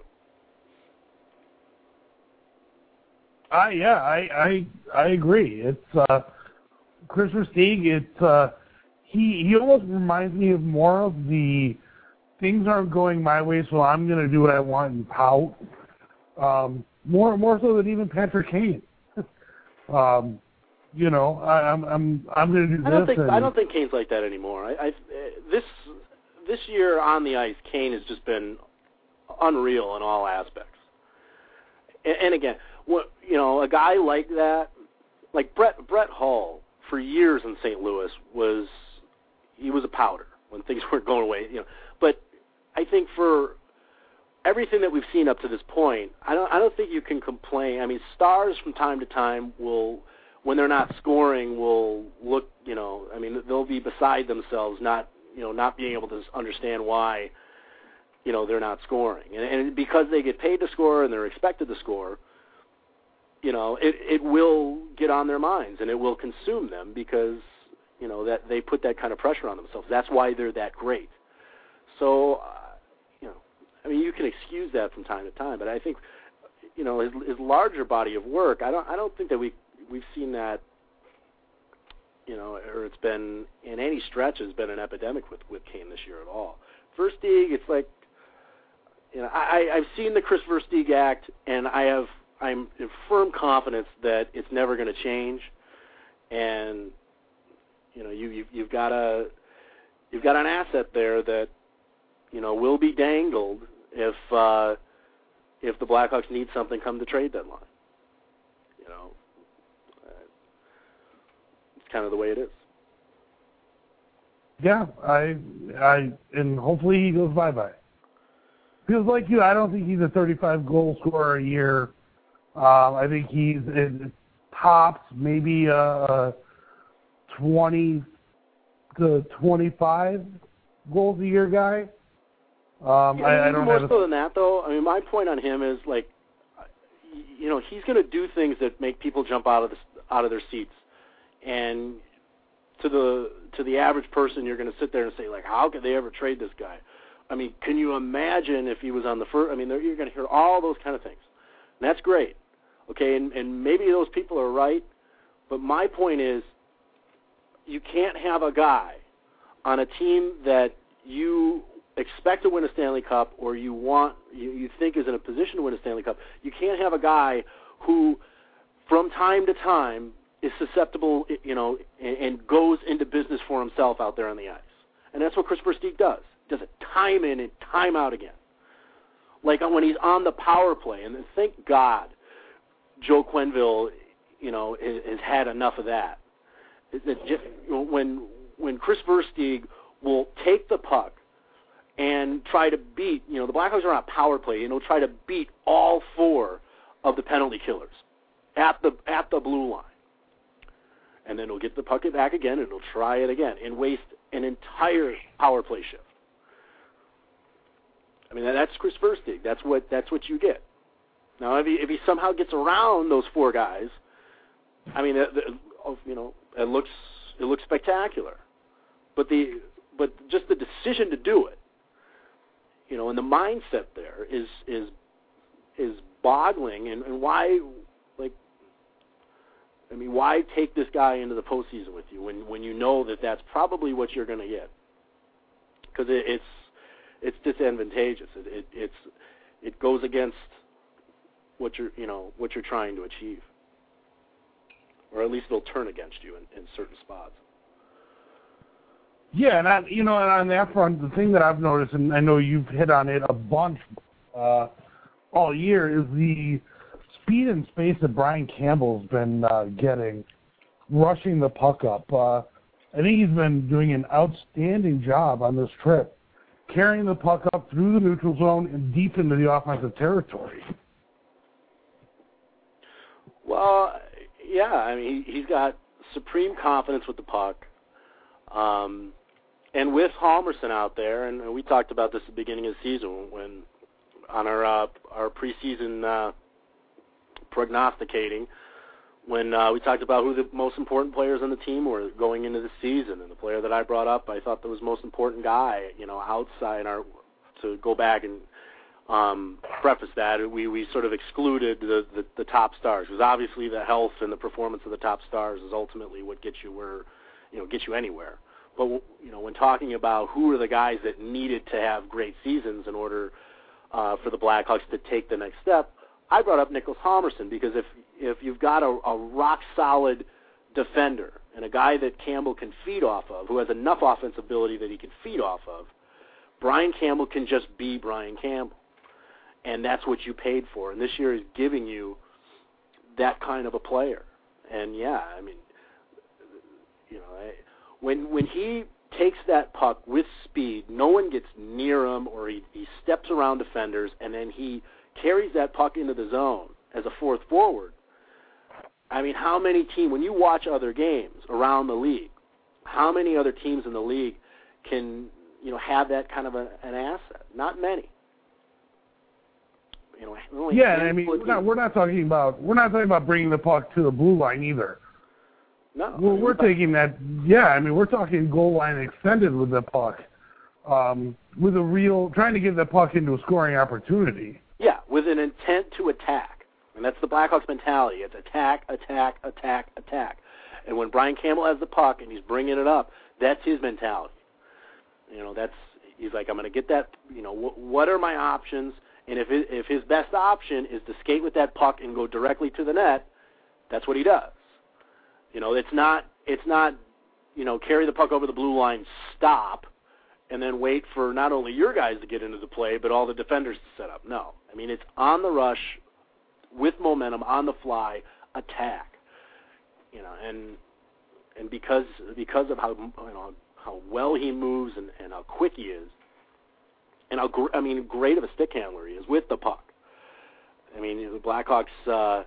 Uh, yeah, I, I I agree. It's uh, Chris Versteeg. It's uh, he he almost reminds me of more of the things aren't going my way, so I'm going to do what I want and pout. Um, more more so than even Patrick Kane. um, you know, I, I'm I'm I'm going to do I this. don't think and, I don't think Kane's like that anymore. I, I this this year on the ice, Kane has just been unreal in all aspects. And, and again, what you know, a guy like that, like Brett Brett Hull, for years in Saint Louis was he was a powder when things weren't going away. You know, but I think for everything that we've seen up to this point, I don't I don't think you can complain. I mean, stars from time to time will, when they're not scoring, will look, you know, I mean, they'll be beside themselves, not you know, not being able to understand why, you know, they're not scoring, and, and because they get paid to score and they're expected to score. You know, it, it will get on their minds and it will consume them because, you know, that they put that kind of pressure on themselves. That's why they're that great. So, uh, you know, I mean, you can excuse that from time to time, but I think, you know, his, his larger body of work, I don't, I don't think that we we've seen that, you know, or it's been in any stretch has been an epidemic with, with Kane this year at all. Versteeg, it's like, you know, I, I've seen the Chris Versteeg act, and I have. I'm in firm confidence that it's never going to change, and you know you, you've, you've got a you've got an asset there that you know will be dangled if uh, if the Blackhawks need something come the trade deadline. You know, uh, it's kind of the way it is. Yeah, I I and hopefully he goes bye bye. Because like you, I don't think he's a thirty-five goal scorer a year. Um, I think he's in tops maybe a twenty to twenty-five goals a year guy. Um, yeah, I, I don't more have so a, than that, though. I mean, my point on him is like, you know, he's going to do things that make people jump out of the, out of their seats, and to the to the average person, you're going to sit there and say like, how could they ever trade this guy? I mean, can you imagine if he was on the first? I mean, you're going to hear all those kind of things, and that's great. Okay, and, and maybe those people are right, but my point is you can't have a guy on a team that you expect to win a Stanley Cup or you want you, you think is in a position to win a Stanley Cup. You can't have a guy who from time to time is susceptible, you know, and, and goes into business for himself out there on the ice. And that's what Chris Versteeg does. He does it time in and time out again. Like when he's on the power play, and thank God Joe Quenneville, you know, has had enough of that. Just, when when Chris Versteeg will take the puck and try to beat, you know, the Blackhawks are on a power play, and he'll try to beat all four of the penalty killers at the at the blue line, and then he'll get the puck back again, and he'll try it again, and waste an entire power play shift. I mean, that's Chris Versteeg. That's what that's what you get. Now, if he, if he somehow gets around those four guys, I mean, it, you know, it looks it looks spectacular. But the but just the decision to do it, you know, and the mindset there is is is boggling, and, and why, like, I mean, why take this guy into the postseason with you when, when you know that that's probably what you're going to get? Because it, it's it's disadvantageous. It, it it's it goes against what you're you know what you're trying to achieve, or at least it'll turn against you in, in certain spots. Yeah, and I, you know, and on that front, the thing that I've noticed, and I know you've hit on it a bunch uh, all year, is the speed and space that Brian Campbell's been uh, getting, rushing the puck up. Uh, I think he's been doing an outstanding job on this trip, carrying the puck up through the neutral zone and deep into the offensive territory. Well, yeah, I mean, he, he's got supreme confidence with the puck. Um, and with Halmerson out there, and we talked about this at the beginning of the season when on our uh, our preseason uh, prognosticating, when uh, we talked about who the most important players on the team were going into the season, and the player that I brought up, I thought the was most important guy, you know, outside our to go back and um, preface that, we, we sort of excluded the, the, the top stars, because obviously the health and the performance of the top stars is ultimately what gets you where, you know, gets you anywhere. But, you know, when talking about who are the guys that needed to have great seasons in order uh, for the Blackhawks to take the next step, I brought up Nicholas Halmerson, because if if you've got a, a rock-solid defender and a guy that Campbell can feed off of, who has enough offensive ability that he can feed off of, Brian Campbell can just be Brian Campbell. And that's what you paid for. And this year is giving you that kind of a player. And, yeah, I mean, you know, I, when when he takes that puck with speed, no one gets near him, or he, he steps around defenders, and then he carries that puck into the zone as a fourth forward. I mean, how many teams, when you watch other games around the league, how many other teams in the league can, you know, have that kind of a, an asset? Not many. You know, only yeah, and I mean, we're not, we're not talking about we're not talking about bringing the puck to the blue line either. No, we're, we're taking that. Yeah, I mean, we're talking goal line extended with the puck, um, with a real trying to get the puck into a scoring opportunity. Yeah, with an intent to attack, and that's the Blackhawks mentality. It's attack, attack, attack, attack. And when Brian Campbell has the puck and he's bringing it up, that's his mentality. You know, that's he's like, I'm going to get that. You know, wh- what are my options? And if it, if his best option is to skate with that puck and go directly to the net, that's what he does. You know, it's not it's not you know carry the puck over the blue line, stop, and then wait for not only your guys to get into the play, but all the defenders to set up. No, I mean it's on the rush, with momentum, on the fly, attack. You know, and and because because of how you know how well he moves and, and how quick he is. And how gr- I mean, great of a stick handler he is with the puck. I mean, the Blackhawks, uh,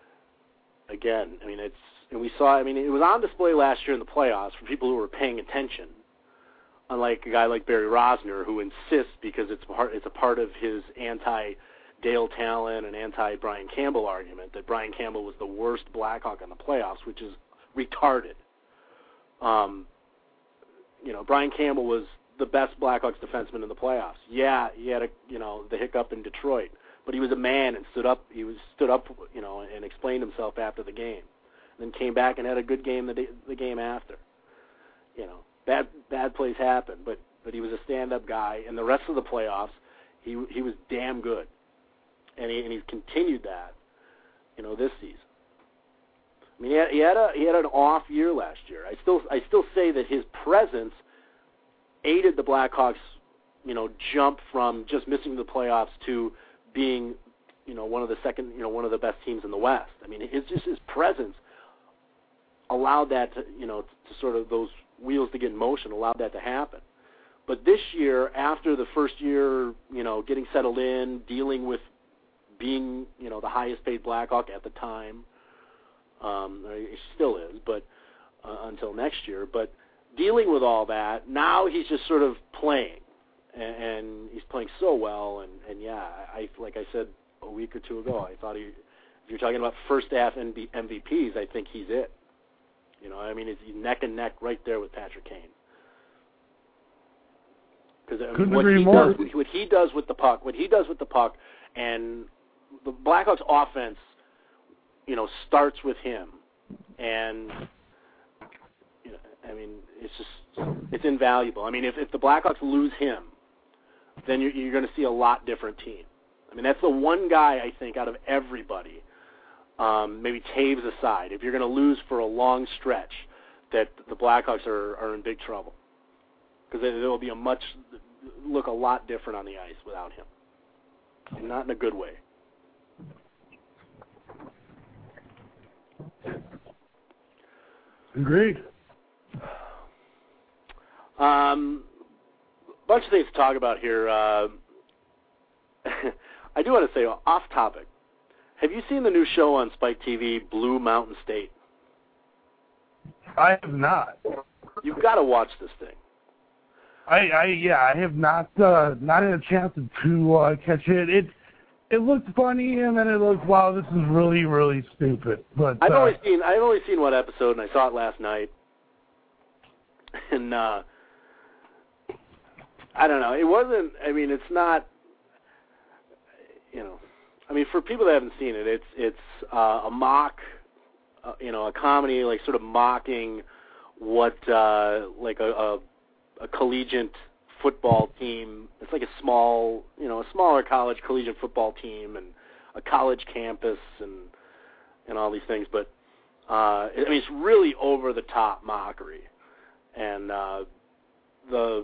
again, I mean, it's, and we saw, I mean, it was on display last year in the playoffs for people who were paying attention, unlike a guy like Barry Rosner, who insists, because it's part, it's a part of his anti-Dale Talon and anti-Brian Campbell argument, that Brian Campbell was the worst Blackhawk in the playoffs, which is retarded. Um, you know, Brian Campbell was the best Blackhawks defenseman in the playoffs. Yeah, he had a you know the hiccup in Detroit, but he was a man and stood up. He was stood up, you know, and explained himself after the game, and then came back and had a good game the day, the game after. You know, bad bad plays happen, but but he was a stand-up guy. And the rest of the playoffs, he he was damn good, and he and he's continued that, you know, this season. I mean, he had, he had a he had an off year last year. I still I still say that his presence aided the Blackhawks, you know, jump from just missing the playoffs to being, you know, one of the second, you know, one of the best teams in the West. I mean, it's just his presence allowed that to, you know, to sort of those wheels to get in motion, allowed that to happen. But this year, after the first year, you know, getting settled in, dealing with being, you know, the highest paid Blackhawk at the time, um, he still is, but uh, until next year, but dealing with all that, now he's just sort of playing, and, and he's playing so well. And, and yeah, I like I said a week or two ago, I thought he, if you're talking about first half M V Ps, I think he's it. You know, I mean, he's neck and neck right there with Patrick Kane. Because I mean, what he does, what he does with the puck, what he does with the puck, and the Blackhawks offense, you know, starts with him, and you know, I mean, it's just it's invaluable. I mean, if if the Blackhawks lose him, then you're, you're going to see a lot different team. I mean, that's the one guy I think out of everybody, um, maybe Taves aside, if you're going to lose for a long stretch, that the Blackhawks are, are in big trouble, because it will be a much look a lot different on the ice without him, and not in a good way. Agreed. Um, bunch of things to talk about here. Uh, I do want to say, off topic, have you seen the new show on Spike T V, Blue Mountain State? I have not. You've got to watch this thing. I, I yeah, I have not uh, not had a chance to uh, catch it. It it looked funny, and then it looked, wow, this is really really stupid. But I've uh, only seen I've only seen one episode, and I saw it last night, and uh, I don't know. It wasn't. I mean, it's not. You know, I mean, for people that haven't seen it, it's it's uh, a mock, uh, you know, a comedy, like sort of mocking what uh, like a, a a collegiate football team. It's like a small, you know, a smaller college collegiate football team and a college campus and and all these things. But uh, I mean, it's really over the top mockery, and uh, the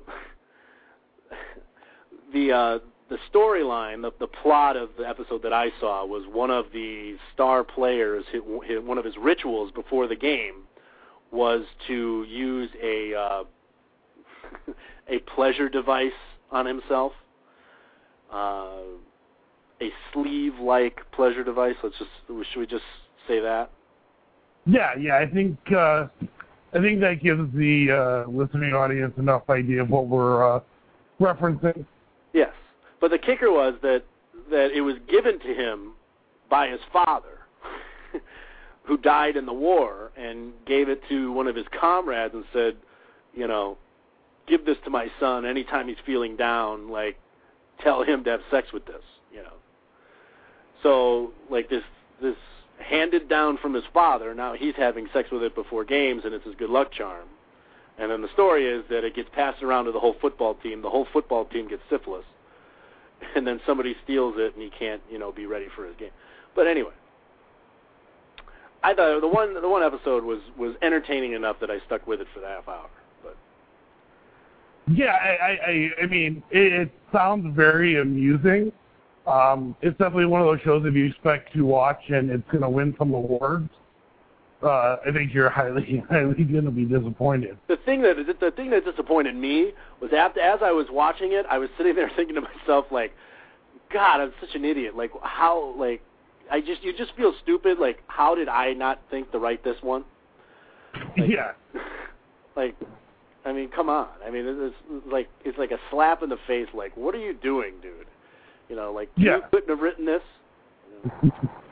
the uh, the storyline, the, the plot of the episode that I saw was one of the star players, hit, hit, one of his rituals before the game was to use a uh, a pleasure device on himself, uh, a sleeve-like pleasure device. Let's just should we just say that? Yeah, yeah. I think uh, I think that gives the uh, listening audience enough idea of what we're uh, referencing. Yes. But the kicker was that, that it was given to him by his father, who died in the war, and gave it to one of his comrades and said, you know, give this to my son anytime he's feeling down, like, tell him to have sex with this, you know. So, like, this this handed down from his father, now he's having sex with it before games, and it's his good luck charm. And then the story is that it gets passed around to the whole football team. The whole football team gets syphilis. And then somebody steals it, and he can't, you know, be ready for his game. But anyway, I thought the one the one episode was, was entertaining enough that I stuck with it for the half hour. But yeah, I I, I mean, it, it sounds very amusing. Um, it's definitely one of those shows if you expect to watch and it's going to win some awards, uh, I think you're highly highly going to be disappointed. The thing that the thing that disappointed me was after as I was watching it, I was sitting there thinking to myself, like, God, I'm such an idiot. Like, how, like, I just you just feel stupid. Like, how did I not think to write this one? Like, yeah. Like, I mean, come on. I mean, it's like it's like a slap in the face. Like, what are you doing, dude? You know, like, yeah. You couldn't have written this. You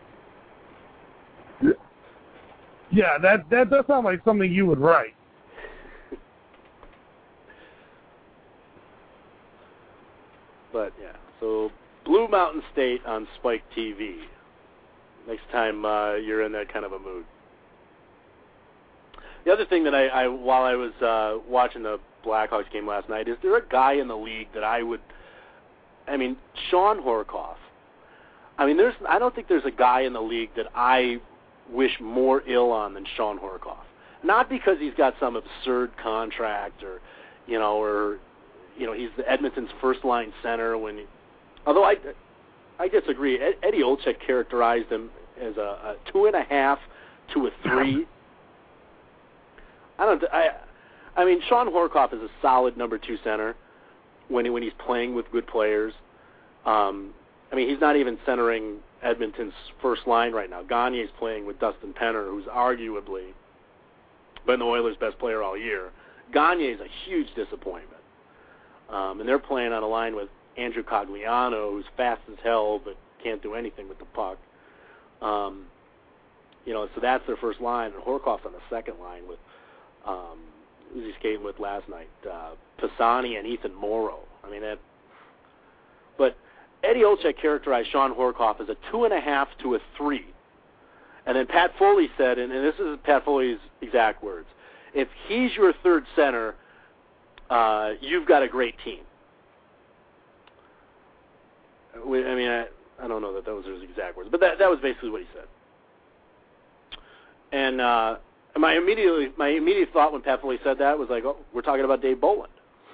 know? Yeah, that that does sound like something you would write. But yeah, so Blue Mountain State on Spike T V. Next time uh, you're in that kind of a mood. The other thing that I, I while I was uh, watching the Blackhawks game last night, is there a guy in the league that I would, I mean, Sean Horkoff. I mean, there's I don't think there's a guy in the league that I wish more ill on than Sean Horkoff. Not because he's got some absurd contract or, you know, or, you know, he's the Edmonton's first line center when, he, although I, I disagree. Ed, Eddie Olczyk characterized him as a, a two and a half to a three. I don't. I, I mean, Sean Horkoff is a solid number two center when he, when he's playing with good players. Um, I mean, he's not even centering Edmonton's first line right now. Gagne's playing with Dustin Penner, who's arguably been the Oilers' best player all year. Gagne is a huge disappointment. Um, and they're playing on a line with Andrew Cogliano, who's fast as hell but can't do anything with the puck. Um, you know, so that's their first line. And Horkoff's on the second line with, um, who's he skating with last night? Uh, Pisani and Ethan Morrow. I mean, that. But Eddie Olczyk characterized Shawn Horcoff as a two and a half to a three. And then Pat Foley said, and, and this is Pat Foley's exact words, if he's your third center, uh, you've got a great team. We, I mean, I, I don't know that those are his exact words, but that, that was basically what he said. And uh, my immediately my immediate thought when Pat Foley said that was like, oh, we're talking about Dave Bolland.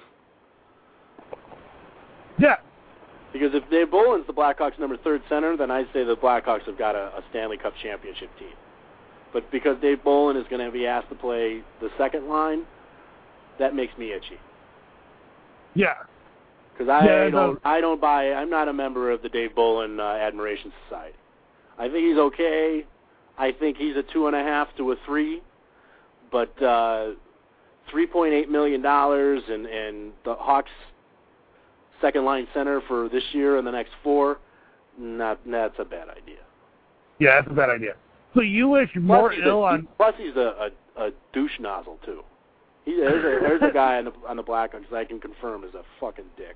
Yeah. Because if Dave Bolland's the Blackhawks' number third center, then I'd say the Blackhawks have got a, a Stanley Cup championship team. But because Dave Bolland is going to be asked to play the second line, that makes me itchy. Yeah. Because I yeah, don't, I don't buy. I'm not a member of the Dave Bolland uh, Admiration Society. I think he's okay. I think he's a two and a half to a three, but uh, three point eight million dollars and and the Hawks' second line center for this year and the next four, not that's a bad idea. Yeah, that's a bad idea. So you wish more plus ill a, on. Plus, he's a, a, a douche nozzle too. He, there's a there's a guy on the on the Blackhawks I can confirm is a fucking dick.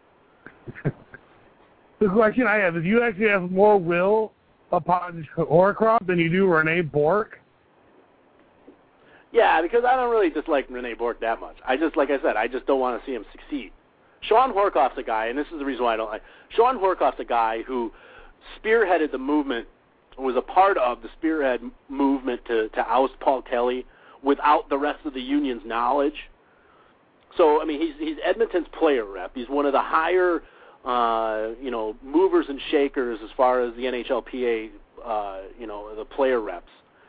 The question I have is: you actually have more will upon Horcoff than you do Rene Bourque? Yeah, because I don't really dislike Rene Bourque that much. I just, like I said, I just don't want to see him succeed. Shawn Horcoff's a guy, and this is the reason why I don't like. Shawn Horcoff's a guy who spearheaded the movement, was a part of the spearhead movement to, to oust Paul Kelly without the rest of the union's knowledge. So, I mean, he's he's Edmonton's player rep. He's one of the higher, uh, you know, movers and shakers as far as the N H L P A, uh, you know, the player reps.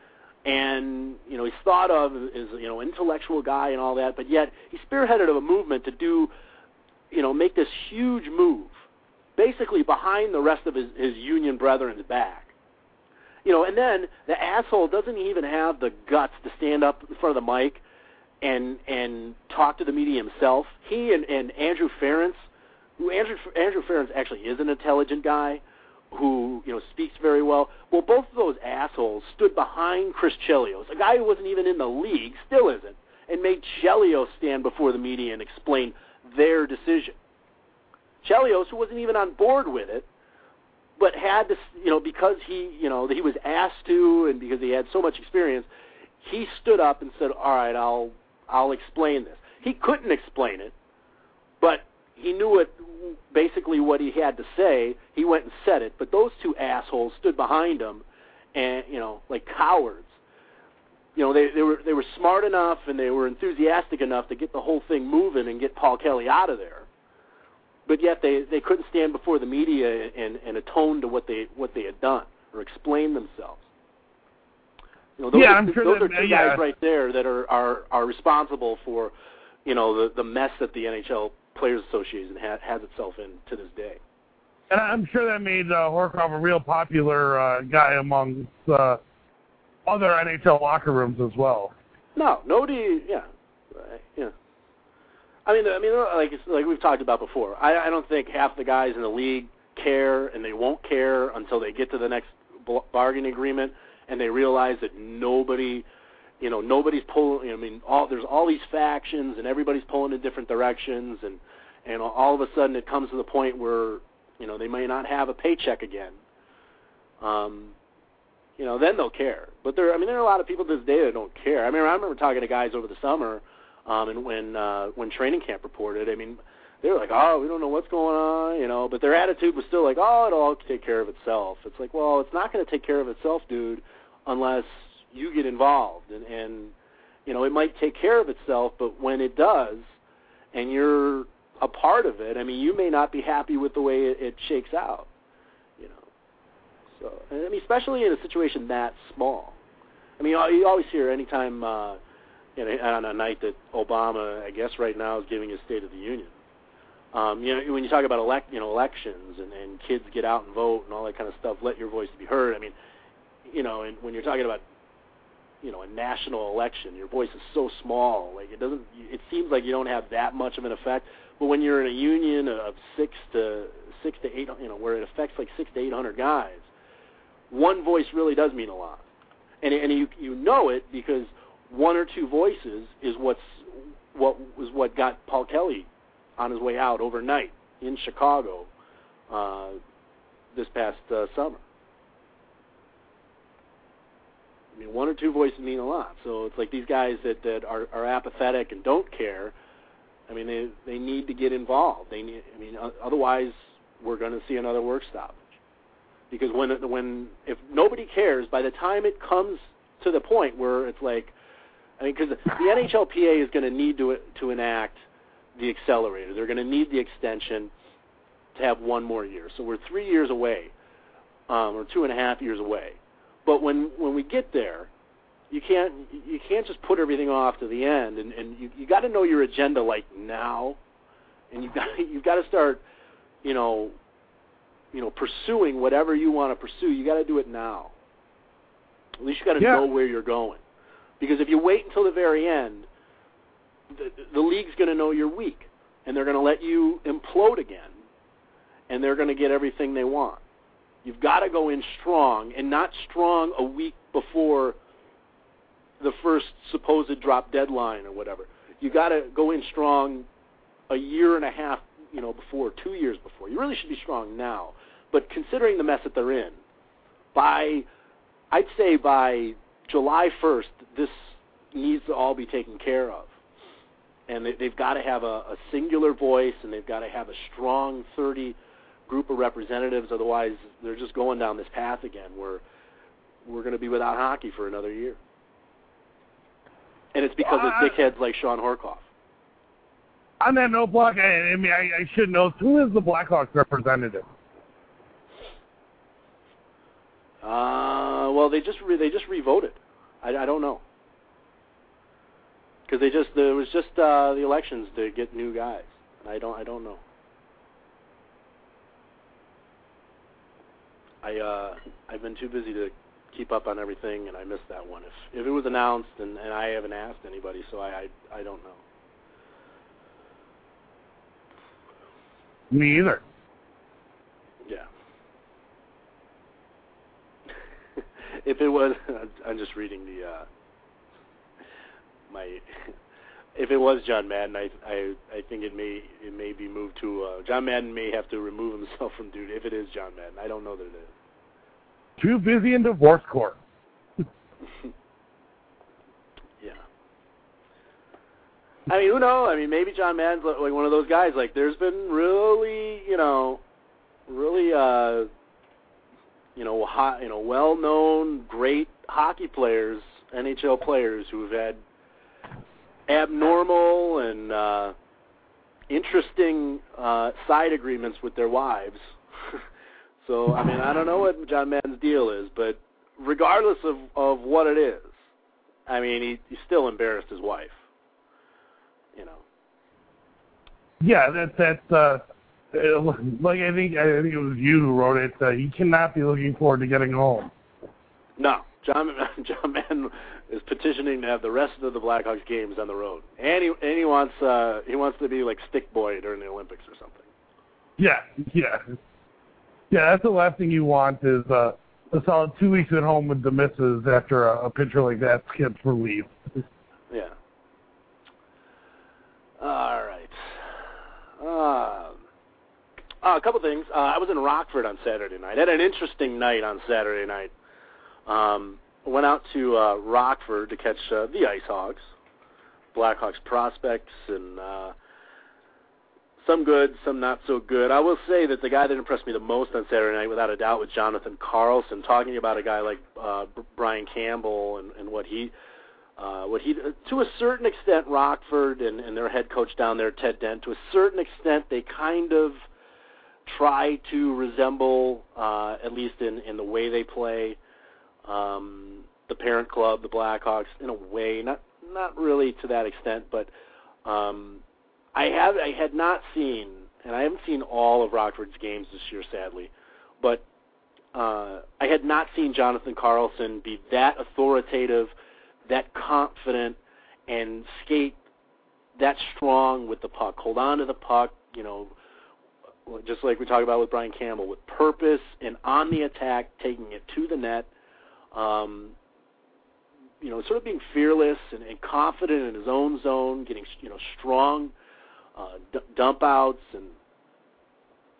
And, you know, he's thought of as, you know, intellectual guy and all that, but yet he spearheaded a movement to do, you know, make this huge move, basically behind the rest of his, his union brethren's back. You know, and then the asshole doesn't even have the guts to stand up in front of the mic and and talk to the media himself. He and, and Andrew Ference, who Andrew Andrew Ference actually is an intelligent guy who, you know, speaks very well. Well, both of those assholes stood behind Chris Chelios, a guy who wasn't even in the league, still isn't, and made Chelios stand before the media and explain their decision. Chelios, who wasn't even on board with it, but had to, you know, because he, you know, he was asked to, and because he had so much experience, he stood up and said, "All right, I'll, I'll explain this." He couldn't explain it, but he knew it, basically what he had to say. He went and said it, but those two assholes stood behind him, and you know, like cowards. You know, they they were they were smart enough and they were enthusiastic enough to get the whole thing moving and get Paul Kelly out of there. But yet they, they couldn't stand before the media and, and atone to what they what they had done or explain themselves. You know, those yeah, are, I'm sure those that, are two yeah. guys right there that are, are, are responsible for, you know, the, the mess that the N H L Players Association ha- has itself in to this day. And I'm sure that made uh, Horcoff a real popular uh, guy among uh, other N H L locker rooms as well. No, nobody. Yeah, right, yeah. I mean, I mean, like like we've talked about before. I, I don't think half the guys in the league care, and they won't care until they get to the next bargaining agreement, and they realize that nobody, you know, nobody's pulling. I mean, all there's all these factions, and everybody's pulling in different directions, and and all of a sudden it comes to the point where, you know, they may not have a paycheck again. Um, you know, then they'll care. But there, I mean, there are a lot of people to this day that don't care. I mean, I remember talking to guys over the summer. Um, and when uh, when training camp reported, I mean, they were like, "Oh, we don't know what's going on," you know. But their attitude was still like, "Oh, it'll all take care of itself." It's like, well, it's not going to take care of itself, dude, unless you get involved. And, and you know, it might take care of itself, but when it does, and you're a part of it, I mean, you may not be happy with the way it, it shakes out. You know, so I mean, especially in a situation that small. I mean, you always hear anytime. Uh, You know, on a night that Obama, I guess right now, is giving his State of the Union. Um, you know, when you talk about elect, you know, elections and, and kids get out and vote and all that kind of stuff, let your voice be heard. I mean, you know, and when you're talking about, you know, a national election, your voice is so small. Like it doesn't. It seems like you don't have that much of an effect. But when you're in a union of six to six to eight, you know, where it affects like six to eight hundred guys, one voice really does mean a lot. And and you you know it because one or two voices is what's what was what got Paul Kelly on his way out overnight in Chicago uh, this past uh, summer. I mean, one or two voices mean a lot. So it's like these guys that, that are, are apathetic and don't care. I mean, they they need to get involved. They need. I mean, otherwise we're going to see another work stoppage. Because when when if nobody cares, by the time it comes to the point where it's like, I mean, because the N H L P A is going to need to to enact the accelerator. They're going to need the extension to have one more year. So we're three years away, um, or two and a half years away. But when, when we get there, you can't you can't just put everything off to the end, and, and you you got to know your agenda like now, and you got you've got to start, you know, you know, pursuing whatever you want to pursue. You got to do it now. At least you got to yeah. know where you're going, because if you wait until the very end, the, the league's going to know you're weak, and they're going to let you implode again, and they're going to get everything they want. You've got to go in strong, and not strong a week before the first supposed drop deadline or whatever. You got to go in strong a year and a half, you know, before, two years before. You really should be strong now. But considering the mess that they're in, by, I'd say by July first, this needs to all be taken care of. And they, they've got to have a, a singular voice, and they've got to have a strong thirty group of representatives. Otherwise, they're just going down this path again where we're going to be without hockey for another year. And it's because well, of dickheads like Sean Horkoff. On that note, Block, I, I mean, I, I should know, who is the Blackhawks representative? Uh, well, they just re- they just re-voted. I, I don't know. Because they just there was just uh, the elections to get new guys. And I don't I don't know. I uh, I've been too busy to keep up on everything, and I missed that one. If if it was announced, and, and I haven't asked anybody, so I, I I don't know. Me either. Yeah. If it was, I'm just reading the uh, my. If it was John Madden, I I I think it may it may be moved to uh, John Madden may have to remove himself from duty if it is John Madden. I don't know that it is. Too busy in divorce court. Yeah. I mean, who knows? I mean, maybe John Madden's like one of those guys. Like, there's been really, you know, really, uh, you know, hot, you know, well-known, great hockey players, N H L players who've had abnormal and uh, interesting uh, side agreements with their wives. So, I mean, I don't know what John Madden's deal is, but regardless of, of what it is, I mean, he, he still embarrassed his wife. You know. Yeah, that that's uh, like I think I think it was you who wrote it. Uh, he cannot be looking forward to getting home. No, John John Madden is petitioning to have the rest of the Blackhawks games on the road, and he and he wants uh, he wants to be like stick boy during the Olympics or something. Yeah, yeah, yeah. That's the last thing you want is uh, a solid two weeks at home with the missus after a, a pitcher like that skips for leave. Yeah. All right. Uh, uh, a couple things. Uh, I was in Rockford on Saturday night. I had an interesting night on Saturday night. Um, went out to uh, Rockford to catch uh, the Ice Hogs, Blackhawks prospects, and uh, some good, some not so good. I will say that the guy that impressed me the most on Saturday night, without a doubt, was Jonathan Carlson, talking about a guy like uh, Brian Campbell and, and what he... Uh, what he, to a certain extent, Rockford and, and their head coach down there, Ted Dent, to a certain extent, they kind of try to resemble, uh, at least in, in the way they play, um, the parent club, the Blackhawks, in a way. Not not really to that extent, but um, I have I had not seen, and I haven't seen all of Rockford's games this year, sadly, but uh, I had not seen Jonathan Carlson be that authoritative, that confident, and skate that strong with the puck. Hold on to the puck, you know, just like we talked about with Brian Campbell, with purpose and on the attack, taking it to the net. Um, you know, sort of being fearless and, and confident in his own zone, getting, you know, strong uh, d- dump outs and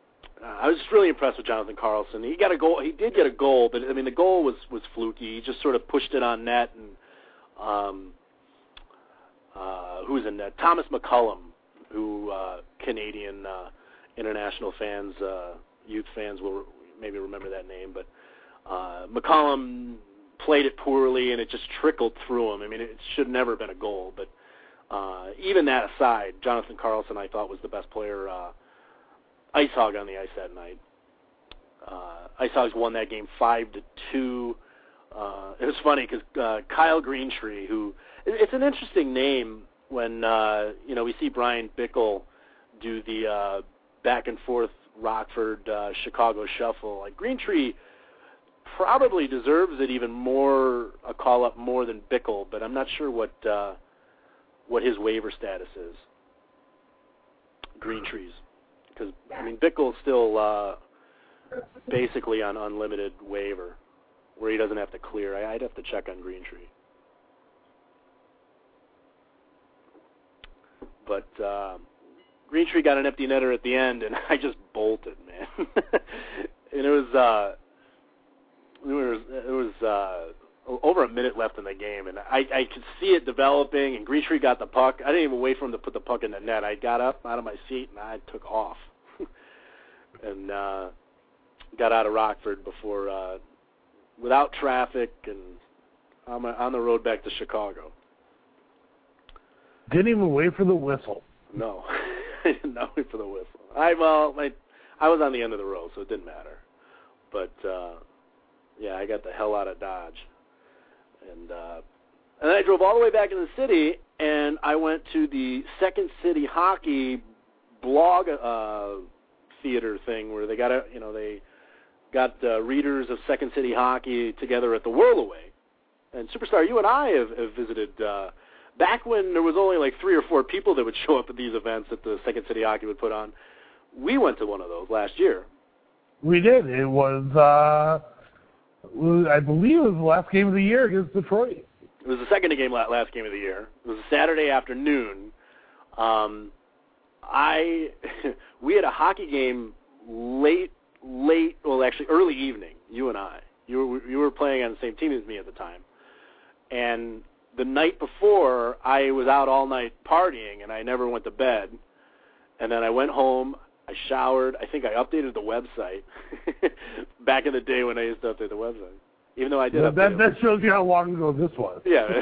uh, I was just really impressed with Jonathan Carlson. He got a goal. He did get a goal, but I mean the goal was was fluky. He just sort of pushed it on net, and um, uh, who was in net? Thomas McCullum, who uh, Canadian uh, international fans, uh, youth fans will maybe remember that name, but uh, McCullum played it poorly, and it just trickled through him. I mean, it should never have been a goal, but uh, even that aside, Jonathan Carlson, I thought, was the best player, uh, Ice Hog on the ice that night. Uh, Ice Hogs won that game five to two. Uh, it was funny because uh, Kyle Greentree, who it's an interesting name when uh, you know we see Brian Bickle do the uh, back and forth Rockford uh, Chicago shuffle. Like Greentree probably deserves it even more a call up more than Bickle, but I'm not sure what uh, what his waiver status is. Greentree's, because I mean Bickle's still uh, basically on unlimited waiver, where he doesn't have to clear. I, I'd have to check on Greentree. But uh, Greentree got an empty netter at the end, and I just bolted, man. And it was uh, it was it was uh, over a minute left in the game, and I, I could see it developing. And Greentree got the puck. I didn't even wait for him to put the puck in the net. I got up out of my seat and I took off, and uh, got out of Rockford before uh, without traffic and on, my, on the road back to Chicago. Didn't even wait for the whistle. No, I did not wait for the whistle. I well, my, I was on the end of the row, so it didn't matter. But uh, yeah, I got the hell out of Dodge, and uh, and then I drove all the way back in the city, and I went to the Second City Hockey blog uh, theater thing where they got a, you know they got uh, readers of Second City Hockey together at the Whirlaway, and Superstar, you and I have, have visited. Uh, Back when there was only like three or four people that would show up at these events that the Second City Hockey would put on, we went to one of those last year. We did. It was, uh, I believe it was the last game of the year against Detroit. It was the second game, last game of the year. It was a Saturday afternoon. Um, I we had a hockey game late, late, well, actually early evening. You and I, you were you were playing on the same team as me at the time, and the night before, I was out all night partying, and I never went to bed. And then I went home, I showered, I think I updated the website. Back in the day when I used to update the website. Even though I did well, update that, that shows you how long ago this was. Yeah.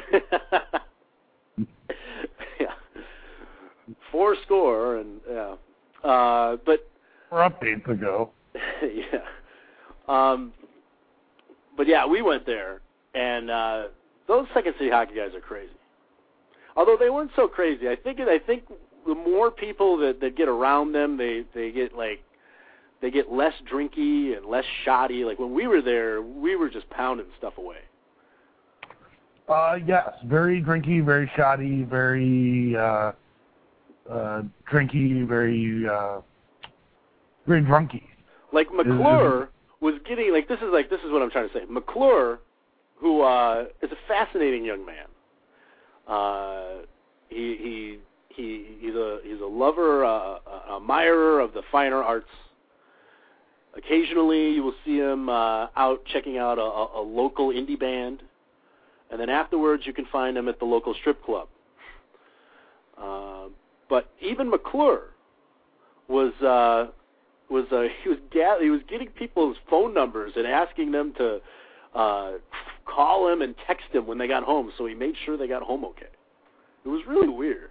Yeah. Four score, and yeah. Uh, but... Four updates ago. Yeah. Um, but yeah, we went there, and... Uh, those Second City Hockey guys are crazy. Although they weren't so crazy. I think I think the more people that, that get around them, they, they get like they get less drinky and less shoddy. Like when we were there, we were just pounding stuff away. Uh, yes, very drinky, very shoddy, very uh, uh, drinky, very uh, very drunky. Like McClure was getting like this is like this is what I'm trying to say. McClure, who uh, is a fascinating young man. Uh, he he he he's a he's a lover, uh, an admirer of the finer arts. Occasionally, you will see him uh, out checking out a, a, a local indie band, and then afterwards, you can find him at the local strip club. Uh, but even McClure was uh, was uh, he was ga- he was getting people's phone numbers and asking them to. Uh, call him and text him when they got home, so he made sure they got home okay. It was really weird.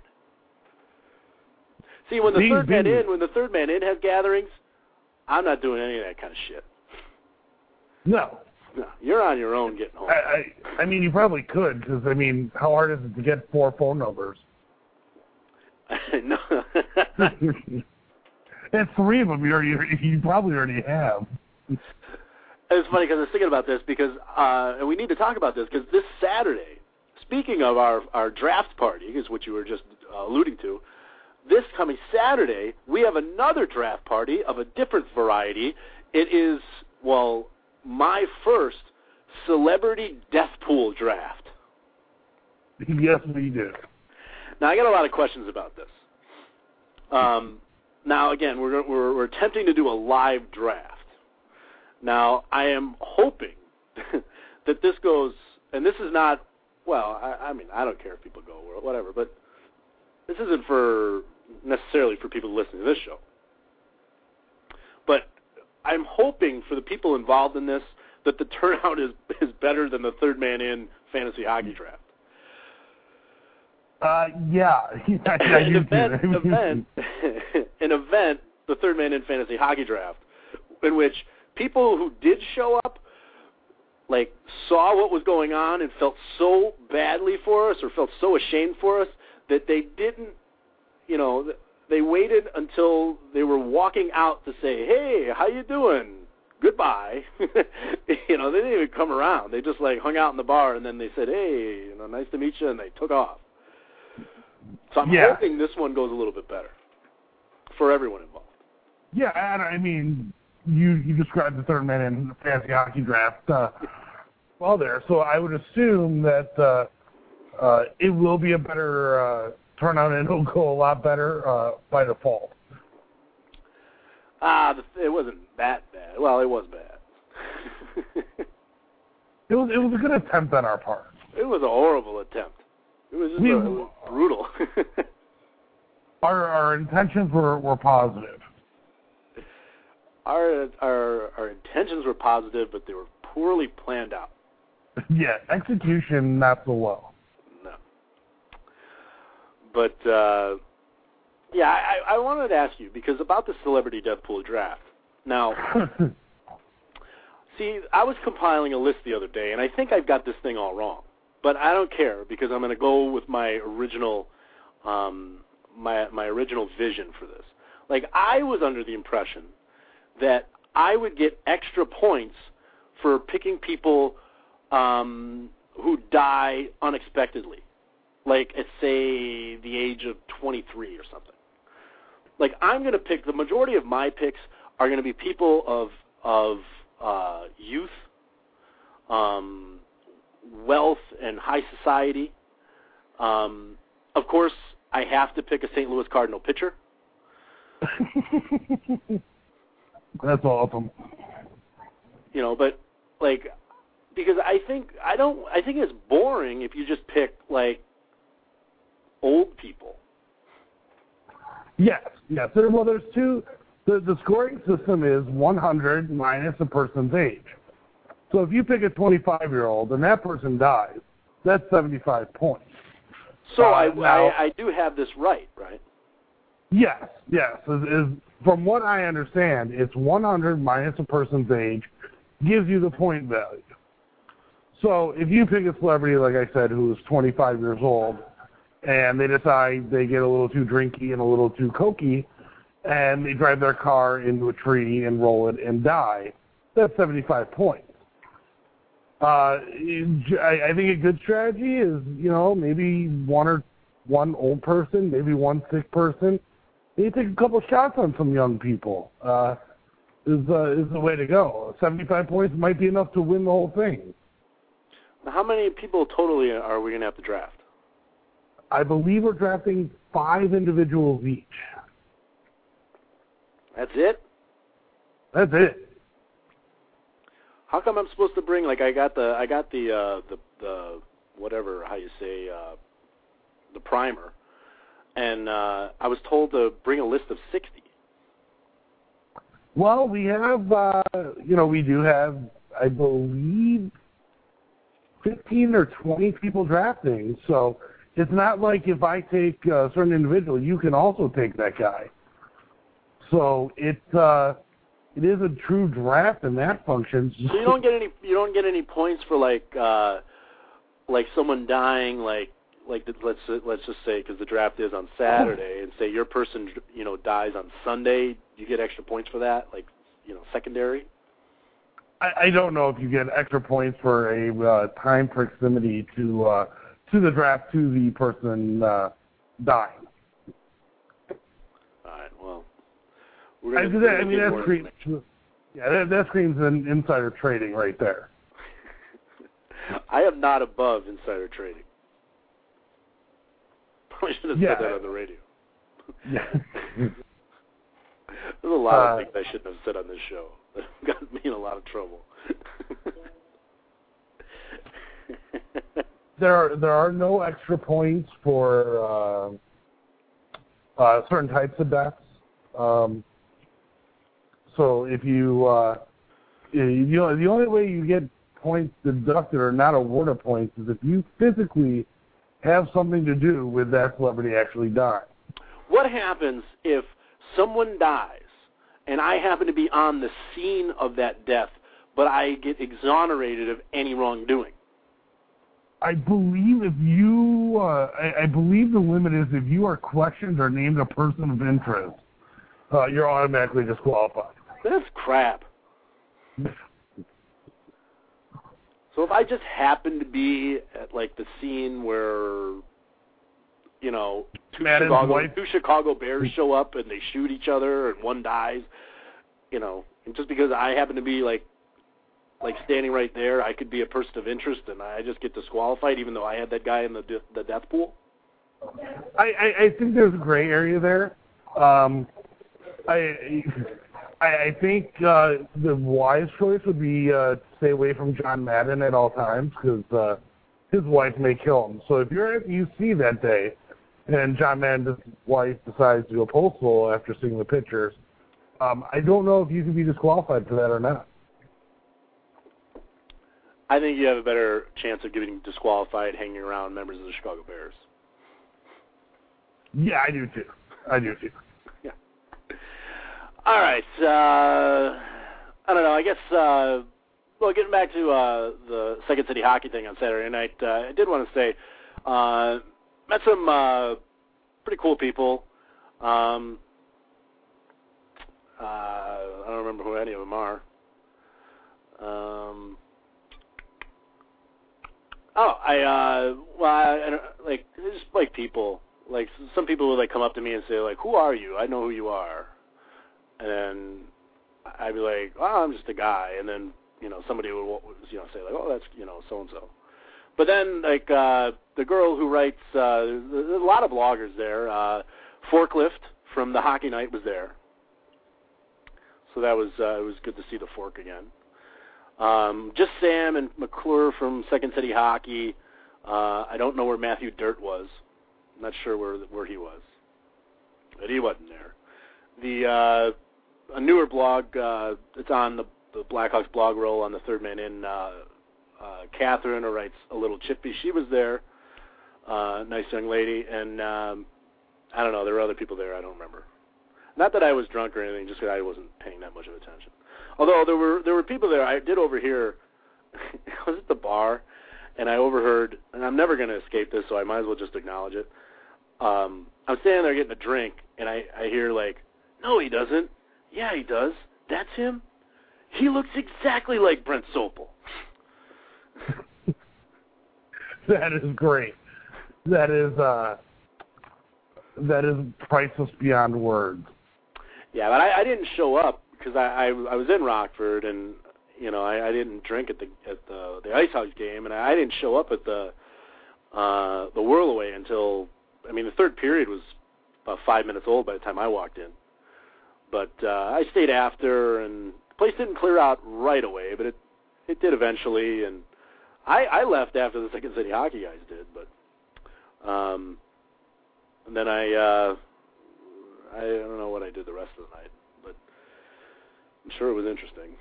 See, when the Being third man busy. in, when the third man in has gatherings, I'm not doing any of that kind of shit. No. No, you're on your own getting home. I, I, I mean, you probably could, because, I mean, how hard is it to get four phone numbers? No. And three of them you, already, you probably already have. It's funny because I was thinking about this because, uh, and we need to talk about this because this Saturday, speaking of our, our draft party, is what you were just uh, alluding to, this coming Saturday, we have another draft party of a different variety. It is, well, my first celebrity death pool draft. Yes, we do. Now, I got a lot of questions about this. Um, now again, we're, we're we're attempting to do a live draft. Now, I am hoping that this goes, and this is not, well, I, I mean, I don't care if people go or whatever, but this isn't for necessarily for people listening to this show. But I'm hoping for the people involved in this that the turnout is is better than the third man in fantasy hockey draft. Uh, yeah. an event, event, an event, the third man in fantasy hockey draft, in which people who did show up, like, saw what was going on and felt so badly for us or felt so ashamed for us that they didn't, you know, they waited until they were walking out to say, hey, how you doing? Goodbye. You know, they didn't even come around. They just, like, hung out in the bar, and then they said, hey, you know, nice to meet you, and they took off. So I'm yeah. hoping this one goes a little bit better for everyone involved. Yeah, and I mean, you you described the third man in the fantasy hockey draft uh, well there, so I would assume that uh, uh, it will be a better uh, turnout and it'll go a lot better uh, by default. Ah, the, it wasn't that bad. Well, it was bad. it was it was a good attempt on our part. It was a horrible attempt. It was just we, a, it was brutal. our our intentions were, were positive. Our our our intentions were positive, but they were poorly planned out. Yeah, execution not so well. No. But uh, yeah, I, I wanted to ask you because about the celebrity death pool draft. Now, see, I was compiling a list the other day, and I think I've got this thing all wrong. But I don't care because I'm going to go with my original, um, my my original vision for this. Like I was under the impression that I would get extra points for picking people um, who die unexpectedly, like at say the age of twenty-three or something. Like I'm going to pick the majority of my picks are going to be people of of uh, youth. Um, wealth and high society. Um, of course, I have to pick a Saint Louis Cardinal pitcher. That's awesome. You know, but like, because I think I don't. I think it's boring if you just pick like old people. Yes, yes. There, well, there's two. The the scoring system is one hundred minus a person's age. So if you pick a twenty-five-year-old and that person dies, that's seventy-five points. So uh, I, now, I I do have this right, right? Yes, yes. Is, is, from what I understand, it's one hundred minus a person's age gives you the point value. So if you pick a celebrity, like I said, who is twenty-five years old, and they decide they get a little too drinky and a little too cokey, and they drive their car into a tree and roll it and die, that's seventy-five points. Uh, I, I think a good strategy is, you know, maybe one or one old person, maybe one sick person. Maybe take a couple shots on some young people. Uh, is uh, is the way to go. seventy-five points might be enough to win the whole thing. Now, how many people totally are we going to have to draft? I believe we're drafting five individuals each. That's it? That's it. How come I'm supposed to bring like I got the I got the uh, the the whatever how you say uh, the primer, and uh, I was told to bring a list of sixty. Well, we have uh, you know we do have I believe fifteen or twenty people drafting, so it's not like if I take a certain individual, you can also take that guy. So it. Uh, It is a true draft in that function. So you don't get any you don't get any points for like uh, like someone dying like like the, let's let's just say because the draft is on Saturday and say your person you know dies on Sunday, you get extra points for that, like you know secondary. I, I don't know if you get extra points for a uh, time proximity to uh, to the draft to the person uh, dying. We're I, gonna, that, I mean, that screams, yeah, that, that screams an insider trading right there. I am not above insider trading. Probably should have yeah. said that on the radio. Yeah. There's a lot Uh, of things I shouldn't have said on this show that have gotten me in a lot of trouble. there are there are no extra points for uh, uh, certain types of deaths. Um, so if you, uh, you know, the only way you get points deducted or not awarded points is if you physically have something to do with that celebrity actually dying. What happens if someone dies and I happen to be on the scene of that death, but I get exonerated of any wrongdoing? I believe if you, uh, I, I believe the limit is if you are questioned or named a person of interest, uh, you're automatically disqualified. That's crap. So if I just happen to be at, like, the scene where, you know, two Chicago, two Chicago Bears show up and they shoot each other and one dies, you know, and just because I happen to be, like, like standing right there, I could be a person of interest and I just get disqualified even though I had that guy in the de- the death pool? I, I, I think there's a gray area there. Um, I, I I think uh, the wise choice would be uh, to stay away from John Madden at all times because uh, his wife may kill him. So if you're at U C that day and John Madden's wife decides to go postal after seeing the pictures, um, I don't know if you can be disqualified for that or not. I think you have a better chance of getting disqualified hanging around members of the Chicago Bears. Yeah, I do too. I do too. Yeah. All right. Uh, I don't know. I guess, uh, well, getting back to uh, the Second City hockey thing on Saturday night, uh, I did want to say, uh, met some uh, pretty cool people. Um, uh, I don't remember who any of them are. Um, oh, I, uh, well, I, I don't, like, just like people. Like, some people would, like, come up to me and say, like, who are you? I know who you are. And then I'd be like, oh, I'm just a guy. And then, you know, somebody would, you know, say, like, oh, that's, you know, so-and-so. But then, like, uh, the girl who writes, uh, there's a lot of bloggers there. Uh, Forklift from the Hockey Night was there. So that was, uh, it was good to see the Fork again. Um, just Sam and McClure from Second City Hockey. Uh, I don't know where Matthew Dirt was. I'm not sure where where he was. But he wasn't there. The uh, a newer blog, uh, it's on the, the Blackhawks blog roll on the Third Man In. Uh, uh, Catherine, who writes A Little Chippy, she was there. Uh, nice young lady. And um, I don't know, there were other people there, I don't remember. Not that I was drunk or anything, just because I wasn't paying that much of attention. Although there were there were people there, I did overhear, I was at the bar, and I overheard, and I'm never going to escape this, so I might as well just acknowledge it. Um, I'm standing there getting a drink, and I, I hear, like, no, he doesn't. Yeah, he does. That's him. He looks exactly like Brent Sopel. That is great. That is, uh, that is priceless beyond words. Yeah, but I, I didn't show up because I, I I was in Rockford, and you know I, I didn't drink at the at the the Ice House game, and I didn't show up at the uh, the Whirlaway until, I mean, the third period was about five minutes old by the time I walked in. But uh, I stayed after, and the place didn't clear out right away, but it it did eventually, and I, I left after the Second City Hockey guys did, but um, and then I. Uh, I don't know what I did the rest of the night, but I'm sure it was interesting.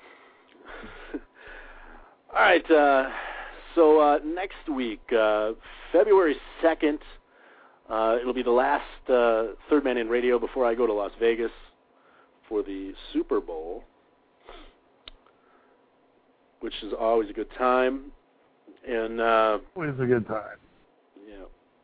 All right, uh, so uh, next week, uh, February second, uh, it'll be the last uh, Third Man In Radio before I go to Las Vegas for the Super Bowl, which is always a good time. And uh, always a good time. Yeah.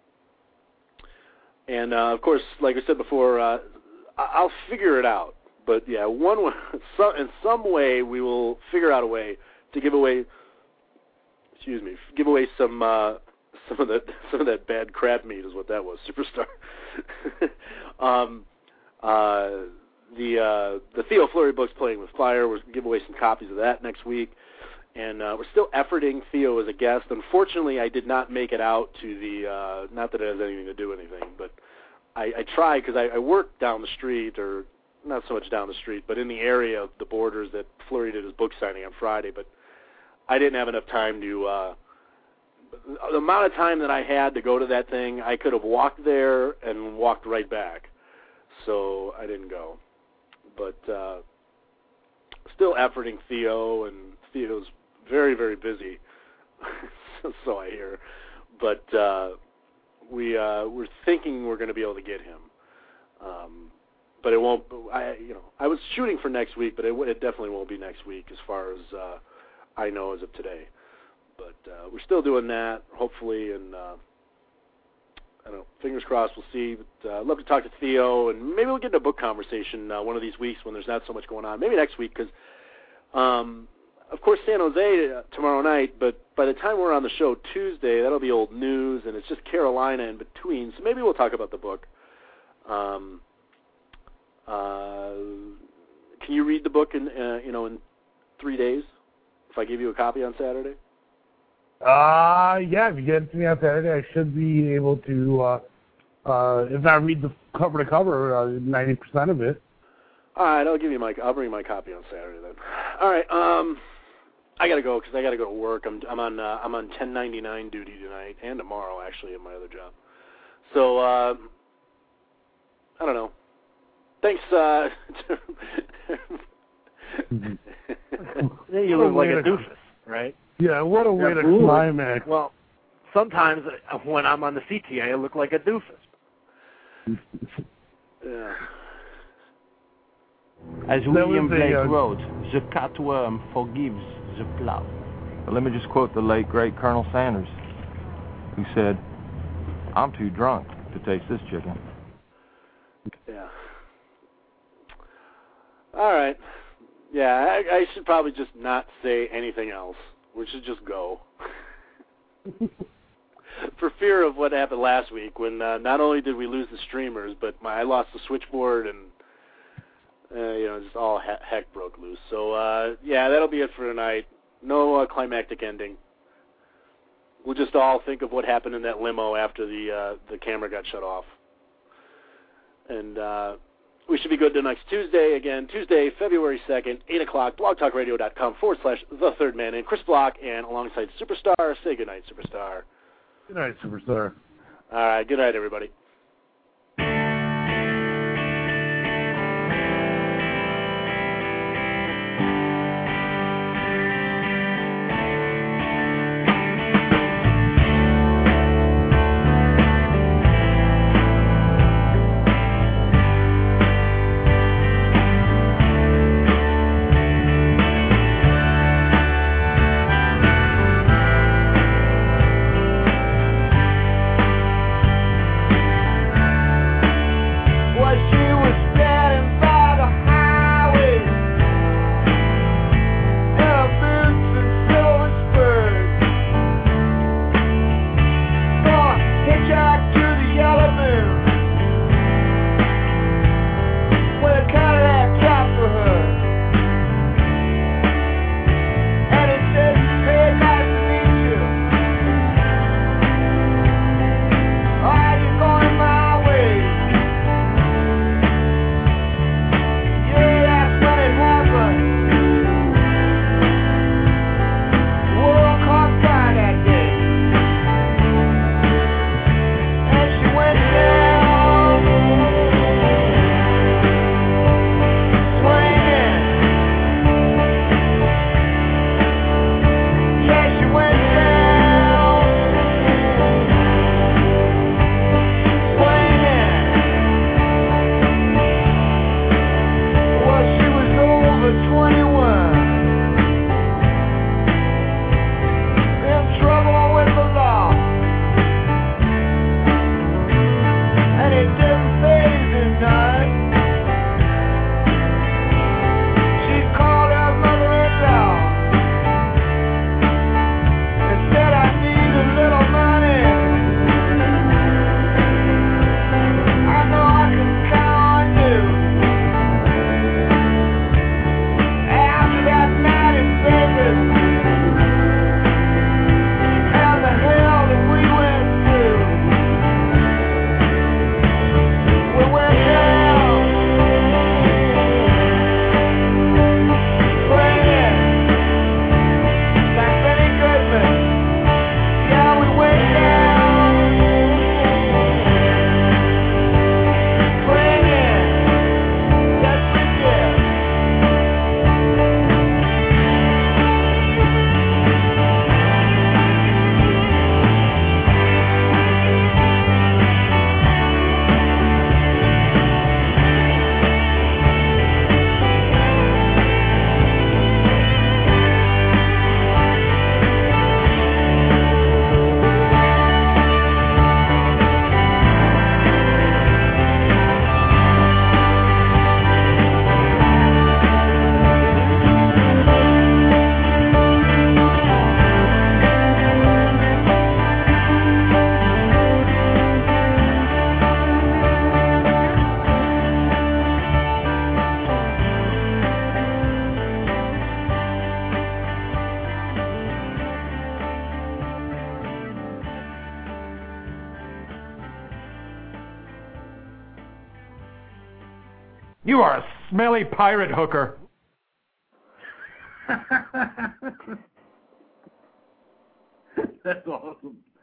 And, uh, of course, like I said before, uh, I'll figure it out. But, yeah, one way, some, in some way we will figure out a way to give away, excuse me, give away some uh, some of that some of that bad crab meat is what that was, Superstar. um, uh, the uh, the Theo Fleury book's Playing with Fire. We're going to give away some copies of that next week. And uh, we're still efforting Theo as a guest. Unfortunately, I did not make it out to the, uh, not that it has anything to do with anything, but I, I tried because I, I work down the street or not so much down the street, but in the area of the Borders that Flurry did his book signing on Friday. But I didn't have enough time to. Uh, the amount of time that I had to go to that thing, I could have walked there and walked right back. So I didn't go. But uh, still efforting Theo, and Theo's very, very busy. So I hear. But uh, we uh, we're thinking we're going to be able to get him. Um, but it won't. I you know I was shooting for next week, but it, it definitely won't be next week as far as uh, I know as of today. But uh, we're still doing that, hopefully, and uh, I don't know. Fingers crossed. We'll see. But uh, I'd love to talk to Theo, and maybe we'll get into a book conversation uh, one of these weeks when there's not so much going on. Maybe next week, because um, of course San Jose uh, tomorrow night. But by the time we're on the show Tuesday, that'll be old news, and it's just Carolina in between. So maybe we'll talk about the book. Um, uh, can you read the book in uh, you know in three days? If I give you a copy on Saturday. Uh, yeah, if you get it to me on Saturday, I should be able to, uh, uh, if not read the cover to cover, uh, ninety percent of it. All right, I'll give you my, I'll bring my copy on Saturday then. All right, um, I gotta go because I gotta go to work. I'm, I'm on, uh, I'm on ten ninety-nine duty tonight and tomorrow actually at my other job. So, uh, I don't know. Thanks, uh, You look like a doofus, right? Yeah, what a way to Absolutely. climax. Well, sometimes uh, when I'm on the C T A, I look like a doofus. Yeah. As That William was a, Blake uh, wrote, the cutworm forgives the plow. But let me just quote the late, great Colonel Sanders, who said, I'm too drunk to taste this chicken. Yeah. All right. Yeah, I, I should probably just not say anything else. We should just go. For fear of what happened last week when uh, not only did we lose the streamers, but my I lost the switchboard and, uh, you know, just all he- heck broke loose. So, uh, yeah, that'll be it for tonight. No uh, climactic ending. We'll just all think of what happened in that limo after the uh, the camera got shut off. And, uh... we should be good to next Tuesday. Again, Tuesday, February second, eight o'clock, blogtalkradio.com forward slash the third man. And Chris Block, and alongside Superstar, say goodnight, Superstar. Good night, Superstar. All right, good night, everybody. You are a smelly pirate hooker. That's awesome.